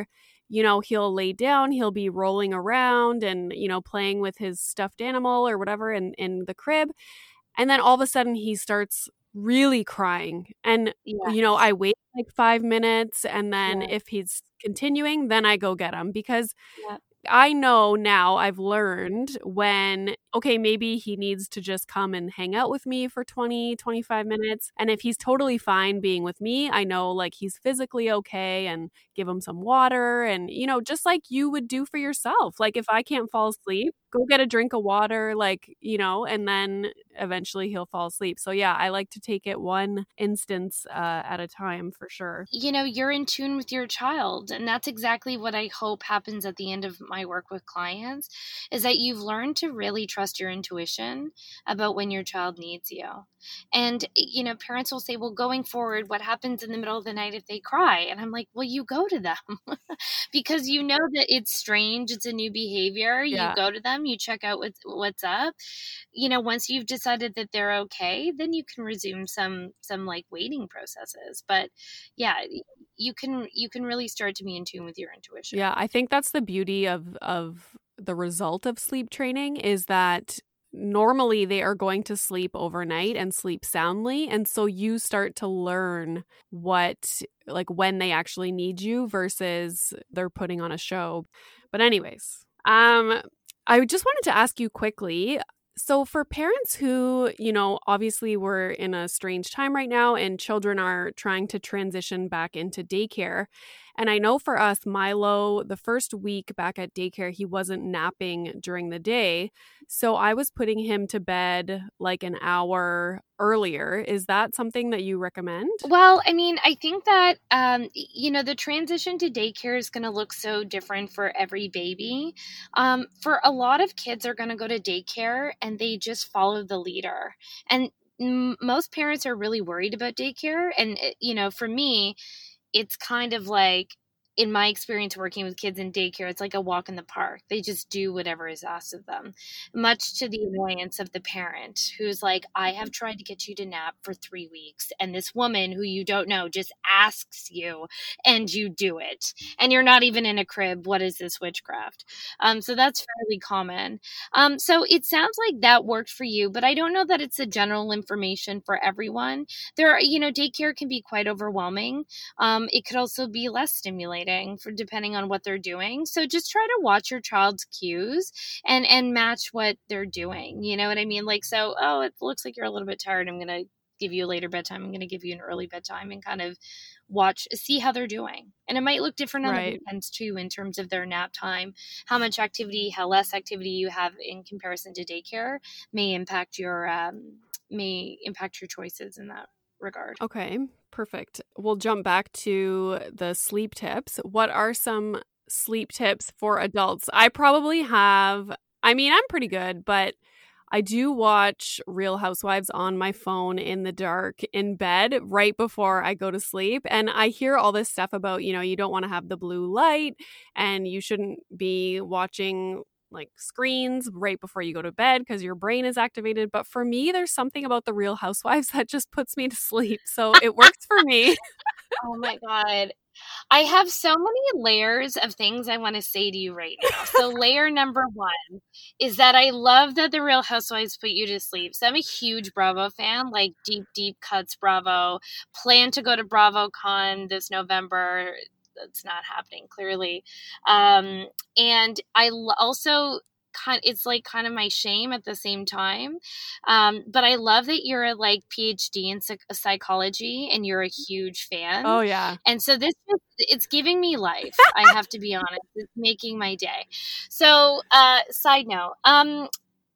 you know, he'll lay down, he'll be rolling around and, you know, playing with his stuffed animal or whatever in, in the crib. And then all of a sudden he starts really crying. And, Yes. you know, I wait like five minutes. And then Yeah. if he's continuing, then I go get him because Yeah. I know now, I've learned when, okay, maybe he needs to just come and hang out with me for twenty, twenty-five minutes. And if he's totally fine being with me, I know like he's physically okay, and give him some water and, you know, just like you would do for yourself. Like if I can't fall asleep, go get a drink of water, like, you know, and then eventually he'll fall asleep. So yeah, I like to take it one instance uh, at a time for sure. You know, you're in tune with your child. And that's exactly what I hope happens at the end of my work with clients, is that you've learned to really trust your intuition about when your child needs you. And, you know, parents will say, well, going forward, what happens in the middle of the night if they cry? And I'm like, well, you go to them because you know that it's strange. It's a new behavior. Yeah. You go to them, you check out what's, what's up. You know, once you've decided that they're okay, then you can resume some, some like waiting processes. But yeah, you can, you can really start to be in tune with your intuition. Yeah, I think that's the beauty of of the result of sleep training, is that normally they are going to sleep overnight and sleep soundly, and so you start to learn what, like, when they actually need you versus they're putting on a show. But anyways, um I just wanted to ask you quickly, so for parents who, you know, obviously we're in a strange time right now and children are trying to transition back into daycare. And I know for us, Milo, the first week back at daycare, he wasn't napping during the day. So I was putting him to bed like an hour earlier. Is that something that you recommend? Well, I mean, I think that, um, you know, the transition to daycare is going to look so different for every baby. Um, for a lot of kids are going to go to daycare and they just follow the leader. And m- most parents are really worried about daycare. And, it- you know, for me, it's kind of like, in my experience working with kids in daycare, it's like a walk in the park. They just do whatever is asked of them, much to the annoyance of the parent who's like, I have tried to get you to nap for three weeks. And this woman who you don't know just asks you and you do it. And you're not even in a crib. What is this witchcraft? Um, so that's fairly common. Um, so it sounds like that worked for you, but I don't know that it's a general information for everyone. There are, you know, daycare can be quite overwhelming. Um, it could also be less stimulating for depending on what they're doing. So just try to watch your child's cues and and match what they're doing. You know what I mean? Like, so, oh, it looks like you're a little bit tired. I'm going to give you a later bedtime. I'm going to give you an early bedtime, and kind of watch, see how they're doing. And it might look different on Right. the weekends too, in terms of their nap time. How much activity, how less activity you have in comparison to daycare may impact your um, may impact your choices in that regard. Okay, perfect. We'll jump back to the sleep tips. What are some sleep tips for adults? I probably have, I mean, I'm pretty good, but I do watch Real Housewives on my phone in the dark in bed right before I go to sleep. And I hear all this stuff about, you know, you don't want to have the blue light and you shouldn't be watching like screens right before you go to bed because your brain is activated. But for me, there's something about the Real Housewives that just puts me to sleep. So it works for me. Oh my God. I have so many layers of things I want to say to you right now. So layer number one is that I love that the Real Housewives put you to sleep. So I'm a huge Bravo fan, like deep, deep cuts Bravo. Plan to go to BravoCon this November. That's not happening, clearly. Um, and I l- also kind it's like kind of my shame at the same time. Um, but I love that you're a like PhD in psych- psychology and you're a huge fan. Oh, yeah. And so this is, it's giving me life. I have to be honest. It's making my day. So, uh, side note, um,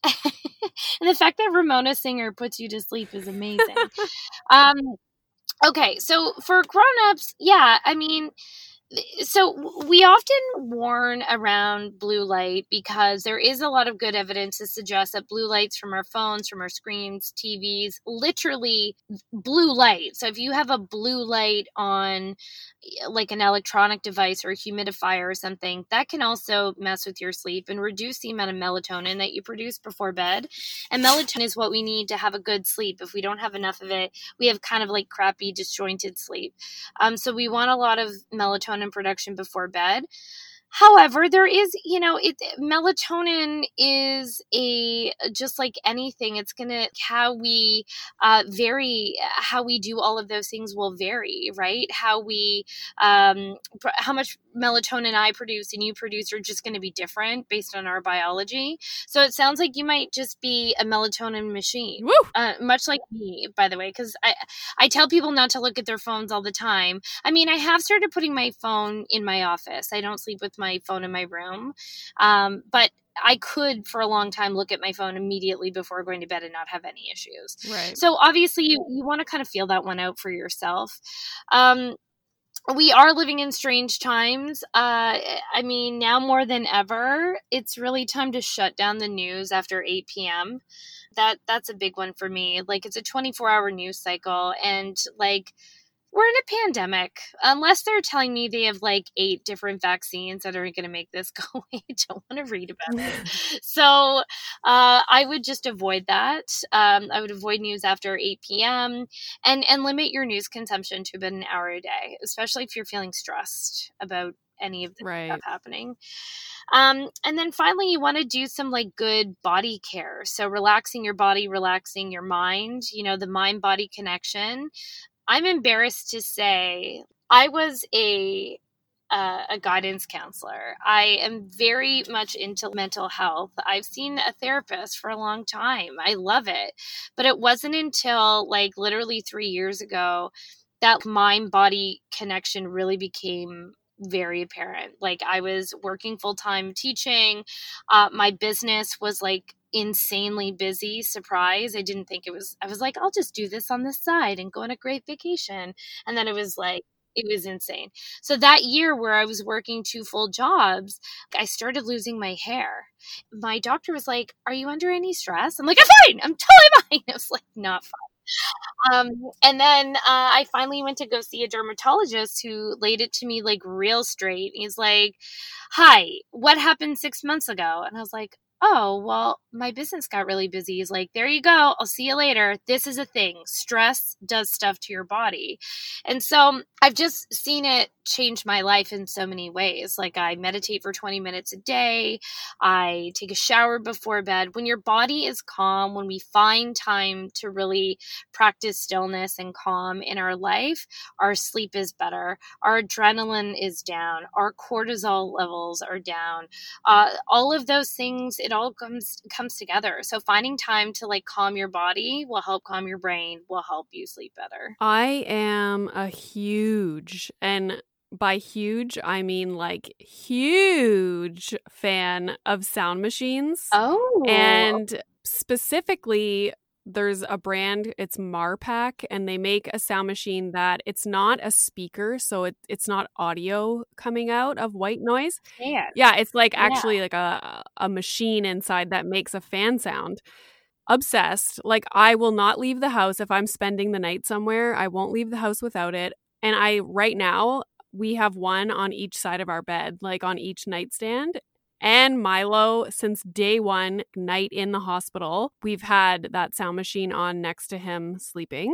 and the fact that Ramona Singer puts you to sleep is amazing. um, okay. So for grownups, yeah, I mean, so we often warn around blue light because there is a lot of good evidence to suggest that blue lights from our phones, from our screens, T Vs, literally blue light. So if you have a blue light on like an electronic device or a humidifier or something, that can also mess with your sleep and reduce the amount of melatonin that you produce before bed. And melatonin is what we need to have a good sleep. If we don't have enough of it, we have kind of like crappy, disjointed sleep. Um, so we want a lot of melatonin melatonin production before bed. However, there is, you know, it melatonin is a just like anything. It's gonna how we uh, vary, how we do all of those things will vary, right? How we, um, how much melatonin I produce and you produce are just going to be different based on our biology. So it sounds like you might just be a melatonin machine, uh, much like me, by the way, because I I tell people not to look at their phones all the time. I mean, I have started putting my phone in my office. I don't sleep with my phone in my room. Um, but I could for a long time look at my phone immediately before going to bed and not have any issues. Right. So obviously you, you want to kind of feel that one out for yourself. Um, we are living in strange times. Uh, I mean, now more than ever, it's really time to shut down the news after eight p.m. That that's a big one for me. Like, it's a twenty-four hour news cycle, and like, we're in a pandemic. Unless they're telling me they have like eight different vaccines that are going to make this go away, I don't want to read about it. So uh, I would just avoid that. Um, I would avoid news after eight p.m. and and limit your news consumption to about an hour a day, especially if you're feeling stressed about any of the Right. stuff happening. Um, and then finally, you want to do some like good body care. So relaxing your body, relaxing your mind, you know, the mind body connection. I'm embarrassed to say I was a uh, a guidance counselor. I am very much into mental health. I've seen a therapist for a long time. I love it. But it wasn't until like literally three years ago that mind-body connection really became very apparent. Like, I was working full-time teaching. Uh, my business was like insanely busy. Surprise. I didn't think it was, I was like, I'll just do this on the side and go on a great vacation. And then it was like, it was insane. So that year where I was working two full jobs, I started losing my hair. My doctor was like, are you under any stress? I'm like, I'm fine. I'm totally fine. I was like, not fine. Um, and then uh, I finally went to go see a dermatologist who laid it to me like real straight. He's like, hi, what happened six months ago? And I was like, oh, well, my business got really busy. He's like, there you go. I'll see you later. This is a thing. Stress does stuff to your body. And so I've just seen it change my life in so many ways. Like, I meditate for twenty minutes a day. I take a shower before bed. When your body is calm, when we find time to really practice stillness and calm in our life, our sleep is better. Our adrenaline is down. Our cortisol levels are down. Uh, all of those things, it all comes comes together. So finding time to like calm your body will help calm your brain, will help you sleep better. I am a huge, and by huge, I mean like huge fan of sound machines. Oh. And specifically, there's a brand, it's Marpac, and they make a sound machine that it's not a speaker, so it, it's not audio coming out of white noise. Yeah. Yeah, it's like Yeah. actually like a, a machine inside that makes a fan sound. Obsessed. Like, I will not leave the house if I'm spending the night somewhere. I won't leave the house without it. And I, right now, we have one on each side of our bed, like on each nightstand. And Milo, since day one, night in the hospital, we've had that sound machine on next to him sleeping.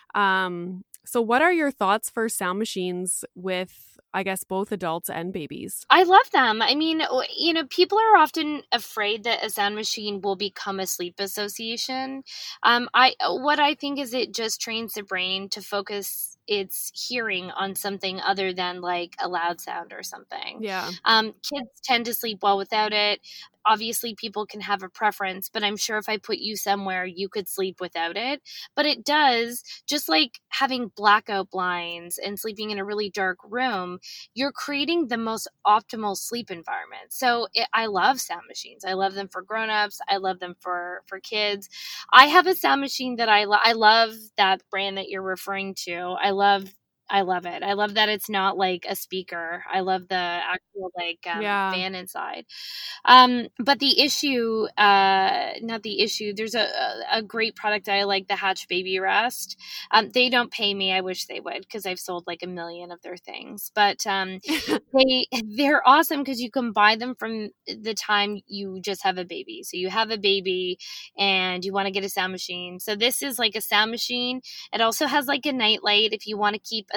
Um, so what are your thoughts for sound machines with, I guess, both adults and babies? I love them. I mean, you know, people are often afraid that a sound machine will become a sleep association. Um, I what I think is it just trains the brain to focus its hearing on something other than like a loud sound or something. Yeah. Um, kids tend to sleep well without it. Obviously, people can have a preference, but I'm sure if I put you somewhere, you could sleep without it. But it does, just like having blackout blinds and sleeping in a really dark room, you're creating the most optimal sleep environment. So it, I love sound machines. I love them for grownups. I love them for, for kids. I have a sound machine that I, lo- I love that brand that you're referring to. I love I love it. I love that it's not like a speaker. I love the actual like um, Yeah. fan inside. Um, but the issue, uh, not the issue, there's a, a great product I like, the Hatch Baby Rest. Um, they don't pay me. I wish they would, because I've sold like a million of their things. But um, they, they're awesome because you can buy them from the time you just have a baby. So you have a baby and you want to get a sound machine. So this is like a sound machine. It also has like a night light if you want to keep a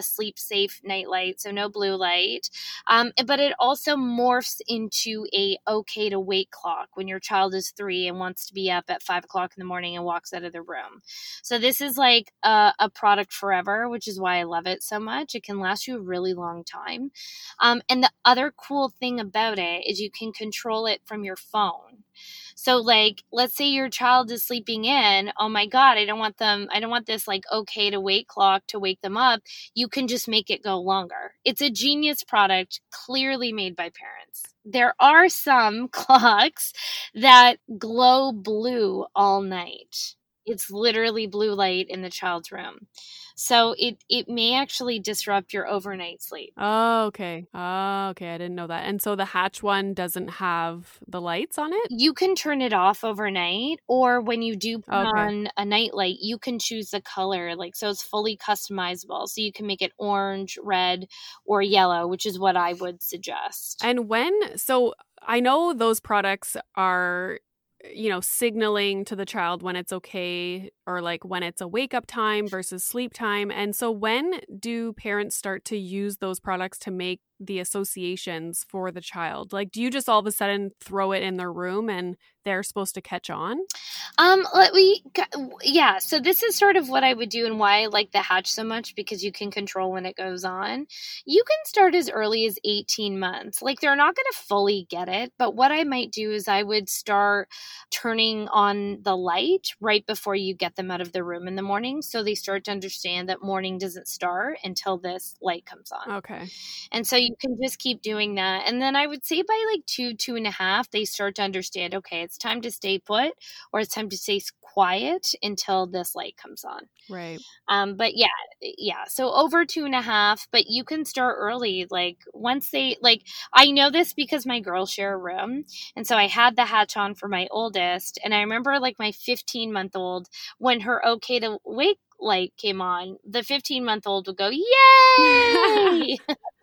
sleep safe nightlight, so no blue light. Um, but it also morphs into a okay to wake clock when your child is three and wants to be up at five o'clock in the morning and walks out of the room. So this is like a, a product forever, which is why I love it so much. It can last you a really long time. Um, and the other cool thing about it is you can control it from your phone. So like, let's say your child is sleeping in. Oh my God, I don't want them, I don't want this like okay to wake clock to wake them up. You can just make it go longer. It's a genius product, clearly made by parents. There are some clocks that glow blue all night. It's literally blue light in the child's room. So it, it may actually disrupt your overnight sleep. Oh, okay. Oh, okay. I didn't know that. And so the Hatch one doesn't have the lights on it? You can turn it off overnight, or when you do put Okay. on a night light, you can choose the color. Like, so it's fully customizable. So you can make it orange, red, or yellow, which is what I would suggest. And when, so I know those products are, you know, signaling to the child when it's okay, or like when it's a wake up time versus sleep time. And so when do parents start to use those products to make the associations for the child? Like, do you just all of a sudden throw it in their room and they're supposed to catch on? Um, let we, yeah. So this is sort of what I would do and why I like the Hatch so much, because you can control when it goes on. You can start as early as eighteen months. Like, they're not going to fully get it, but what I might do is I would start turning on the light right before you get them out of the room in the morning. So they start to understand that morning doesn't start until this light comes on. Okay. And so you can just keep doing that. And then I would say by like two, two and a half, they start to understand, okay, it's time to stay put, or it's time to stay quiet until this light comes on. Right. Um, but yeah, yeah. So over two and a half, but you can start early. Like once they, like, I know this because my girls share a room. And so I had the Hatch on for my oldest. And I remember like my fifteen month old, when her okay to wake light came on, the fifteen month old would go, yay!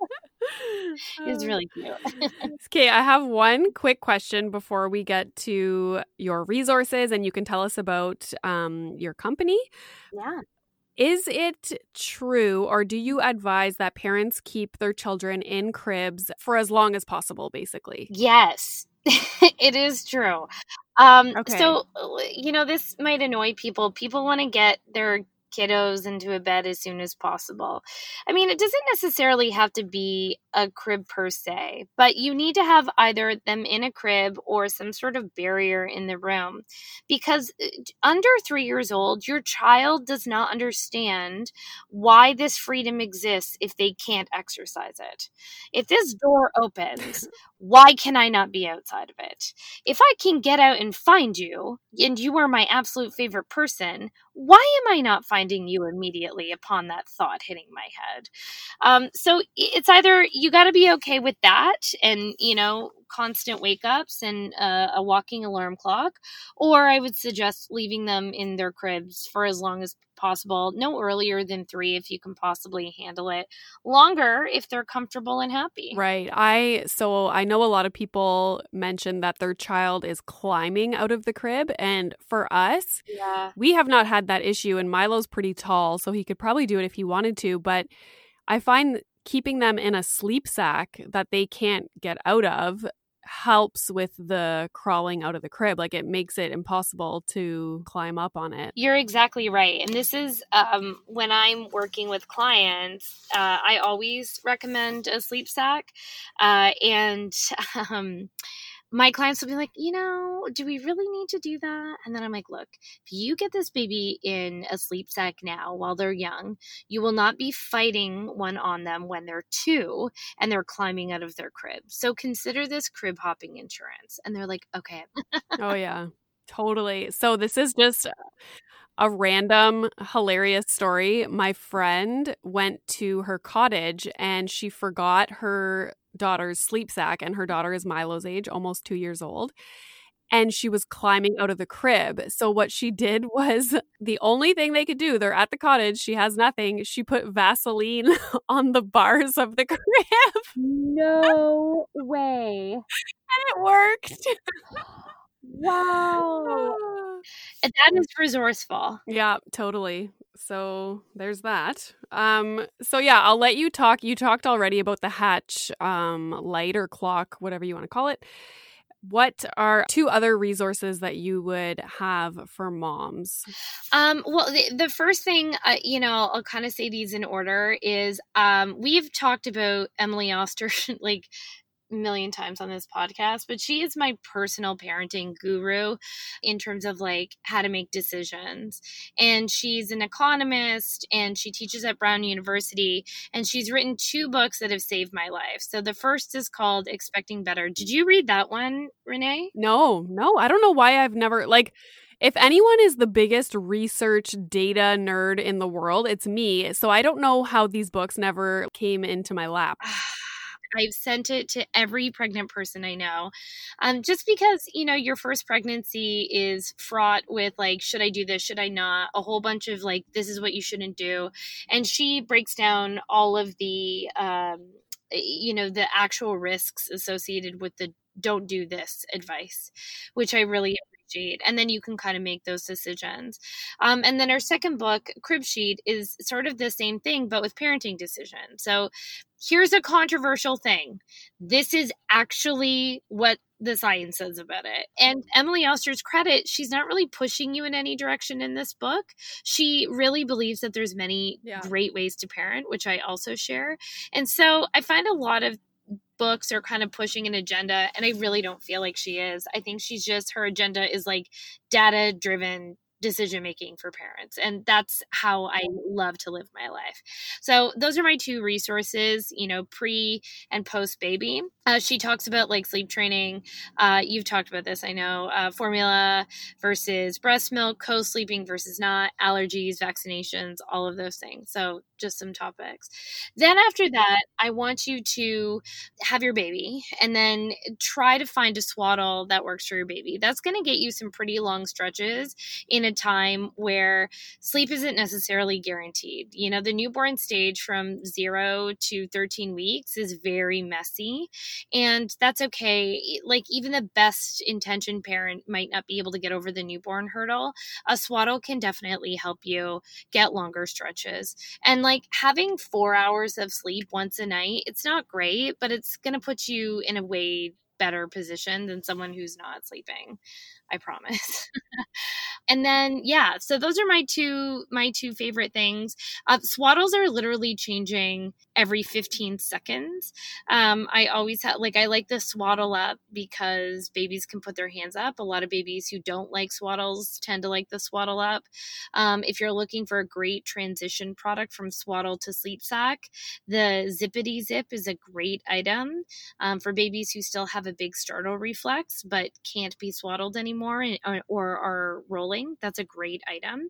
It was really cute. Okay, I have one quick question before we get to your resources, and you can tell us about um, your company. Yeah. Is it true, or do you advise that parents keep their children in cribs for as long as possible, basically? Yes, it is true. Um, Okay. So, you know, this might annoy people. People want to get their kiddos into a bed as soon as possible. I mean, it doesn't necessarily have to be a crib per se, but you need to have either them in a crib or some sort of barrier in the room, because under three years old, your child does not understand why this freedom exists if they can't exercise it. If this door opens, why can I not be outside of it? If I can get out and find you, and you are my absolute favorite person, why am I not finding you immediately upon that thought hitting my head? Um, so it's either you got to be okay with that and, you know, constant wake ups and uh, a walking alarm clock, or I would suggest leaving them in their cribs for as long as possible, no earlier than three if you can possibly handle it, longer if they're comfortable and happy. Right. I so I know a lot of people mention that their child is climbing out of the crib, and for us, Yeah. we have not had that issue, and Milo's pretty tall, so he could probably do it if he wanted to, but I find keeping them in a sleep sack that they can't get out of helps with the crawling out of the crib. Like, it makes it impossible to climb up on it. You're exactly right. And this is um, when I'm working with clients, uh, I always recommend a sleep sack. Uh, and um, my clients will be like, you know, do we really need to do that? And then I'm like, look, if you get this baby in a sleep sack now while they're young, you will not be fighting one on them when they're two and they're climbing out of their crib. So consider this crib hopping insurance. And they're like, okay. Oh, yeah, totally. So this is just a random, hilarious story. My friend went to her cottage and she forgot her daughter's sleep sack, and her daughter is Milo's age, almost two years old. And she was climbing out of the crib. So what she did was, the only thing they could do, they're at the cottage, she has nothing. She put Vaseline on the bars of the crib. No way. And it worked. Wow. And that is resourceful. Yeah, totally. So there's that. Um, so yeah, I'll let you talk. You talked already about the Hatch um, light or clock, whatever you want to call it. What are two other resources that you would have for moms? Um, well, the, the first thing, uh, you know, I'll, I'll kind of say these in order is um, we've talked about Emily Oster like a million times on this podcast, but she is my personal parenting guru in terms of like how to make decisions. And she's an economist and she teaches at Brown University, and she's written two books that have saved my life. So the first is called Expecting Better. Did you read that one, Renee? No, no, I don't know why I've never like if anyone is the biggest research data nerd in the world, it's me. So I don't know how these books never came into my lap. I've sent it to every pregnant person I know. Um, just because, you know, your first pregnancy is fraught with like, should I do this? Should I not? A whole bunch of like, this is what you shouldn't do. And she breaks down all of the, um, you know, the actual risks associated with the don't do this advice, which I really appreciate. And then you can kind of make those decisions. Um, and then our second book, Crib Sheet, is sort of the same thing, but with parenting decisions. So here's a controversial thing. This is actually what the science says about it. And Emily Oster's credit, she's not really pushing you in any direction in this book. She really believes that there's many yeah. great ways to parent, which I also share. And so I find a lot of books are kind of pushing an agenda, and I really don't feel like she is. I think she's just, her agenda is like data driven decision making for parents, and that's how I love to live my life. So those are my two resources, you know, pre and post baby. Uh, she talks about like sleep training. Uh, you've talked about this, I know. Uh, formula versus breast milk, co-sleeping versus not, allergies, vaccinations, all of those things. So just some topics. Then after that, I want you to have your baby and then try to find a swaddle that works for your baby. That's going to get you some pretty long stretches in a time where sleep isn't necessarily guaranteed. You know, the newborn stage from zero to thirteen weeks is very messy, and that's okay. Like even the best intentioned parent might not be able to get over the newborn hurdle. A swaddle can definitely help you get longer stretches. And like having four hours of sleep once a night, it's not great, but it's going to put you in a way better position than someone who's not sleeping. I promise. And then, yeah, so those are my two, my two favorite things. Uh, swaddles are literally changing every fifteen seconds. Um, I always have, like, I like the Swaddle Up because babies can put their hands up. A lot of babies who don't like swaddles tend to like the Swaddle Up. Um, if you're looking for a great transition product from swaddle to sleep sack, the Zippity Zip is a great item um, for babies who still have a big startle reflex but can't be swaddled anymore or, or are rolling. That's a great item.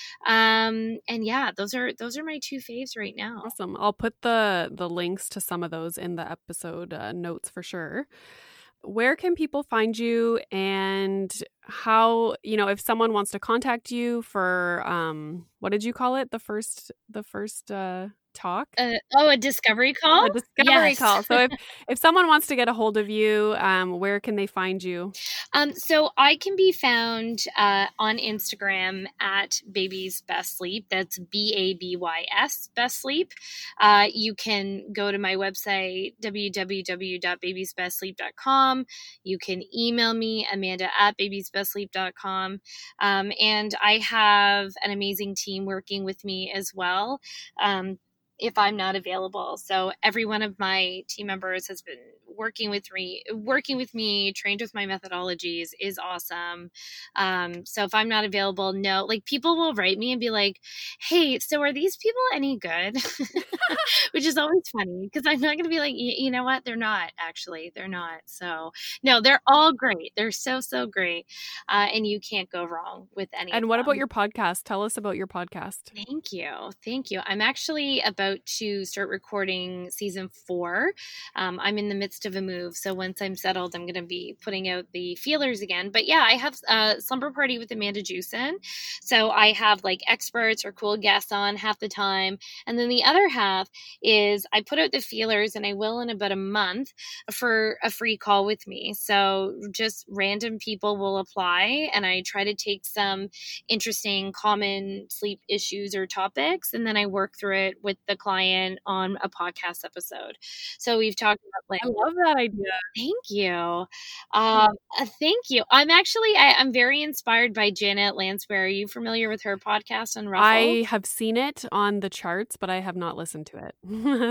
Um, and yeah, those are those are my two faves right now. Awesome. I'll put the the links to some of those in the episode uh, notes for sure. Where can people find you, and how, you know, if someone wants to contact you for um what did you call it? The first the first uh talk? Uh, oh, a discovery call? A discovery yes. call. So if, if someone wants to get a hold of you, um, where can they find you? Um, so I can be found uh, on Instagram at Baby's Best Sleep. That's B A B Y S, Best Sleep. Uh, you can go to my website, w w w dot babies best sleep dot com. You can email me, Amanda at babies best sleep dot com. Um, and I have an amazing team working with me as well. Um, if I'm not available. So every one of my team members has been working with me, working with me, trained with my methodologies, is awesome. Um, so if I'm not available, no, like people will write me and be like, hey, so are these people any good? Which is always funny because I'm not going to be like, you know what? They're not actually, they're not. So no, they're all great. They're so, so great. Uh, and you can't go wrong with any And of what them. about your podcast? Tell us about your podcast. Thank you. Thank you. I'm actually about to start recording season four. Um, I'm in the midst midst of a move. So once I'm settled, I'm going to be putting out the feelers again. But yeah, I have a Slumber Party with Amanda Jewson. So I have like experts or cool guests on half the time. And then the other half is I put out the feelers, and I will in about a month, for a free call with me. So just random people will apply, and I try to take some interesting common sleep issues or topics, and then I work through it with the client on a podcast episode. So we've talked about like, I love that idea. Thank you. Um, uh, thank you. I'm actually, I, I'm very inspired by Janet Lansbury. Are you familiar with her podcast on Ruffles? I have seen it on the charts, but I have not listened to it.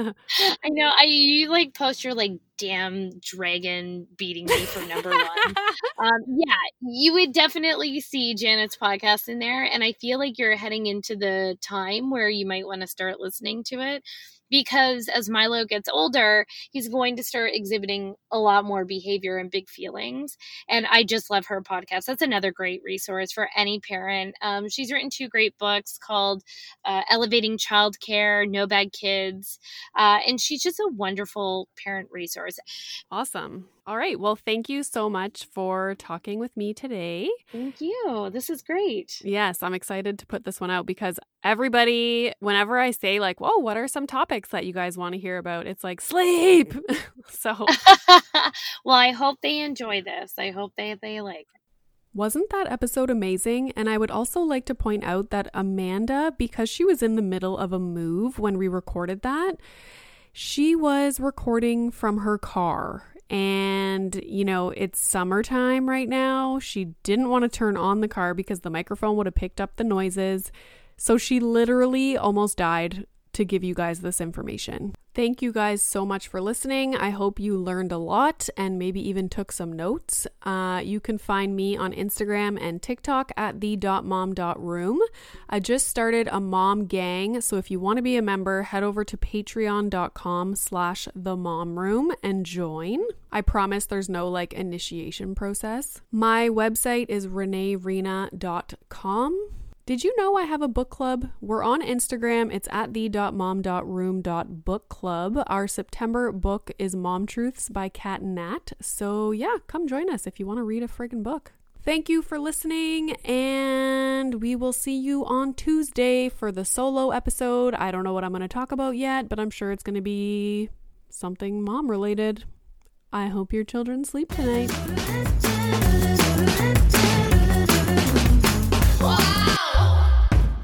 I know. I you like post your like damn dragon beating me for number one. um, yeah, you would definitely see Janet's podcast in there, and I feel like you're heading into the time where you might want to start listening to it. Because as Milo gets older, he's going to start exhibiting a lot more behavior and big feelings. And I just love her podcast. That's another great resource for any parent. Um, she's written two great books called uh, Elevating Childcare, No Bad Kids. Uh, and she's just a wonderful parent resource. Awesome. All right. Well, thank you so much for talking with me today. Thank you. This is great. Yes, I'm excited to put this one out because everybody, whenever I say like, whoa, what are some topics that you guys want to hear about? It's like sleep. So, well, I hope they enjoy this. I hope they, they like it. Wasn't that episode amazing? And I would also like to point out that Amanda, because she was in the middle of a move when we recorded that, she was recording from her car. And, you know, it's summertime right now. She didn't want to turn on the car because the microphone would have picked up the noises. So she literally almost died to give you guys this information. Thank you guys so much for listening. I hope you learned a lot and maybe even took some notes. Uh, you can find me on Instagram and TikTok at the dot mom dot room. I just started a mom gang, so if you want to be a member, head over to patreon.com slash the mom room and join. I promise there's no like initiation process. My website is renee rena dot com. Did you know I have a book club? We're on Instagram. It's at the dot mom dot room dot book club. Our September book is Mom Truths by Kat and Nat. So yeah, come join us if you want to read a friggin' book. Thank you for listening, and we will see you on Tuesday for the solo episode. I don't know what I'm going to talk about yet, but I'm sure it's going to be something mom related. I hope your children sleep tonight.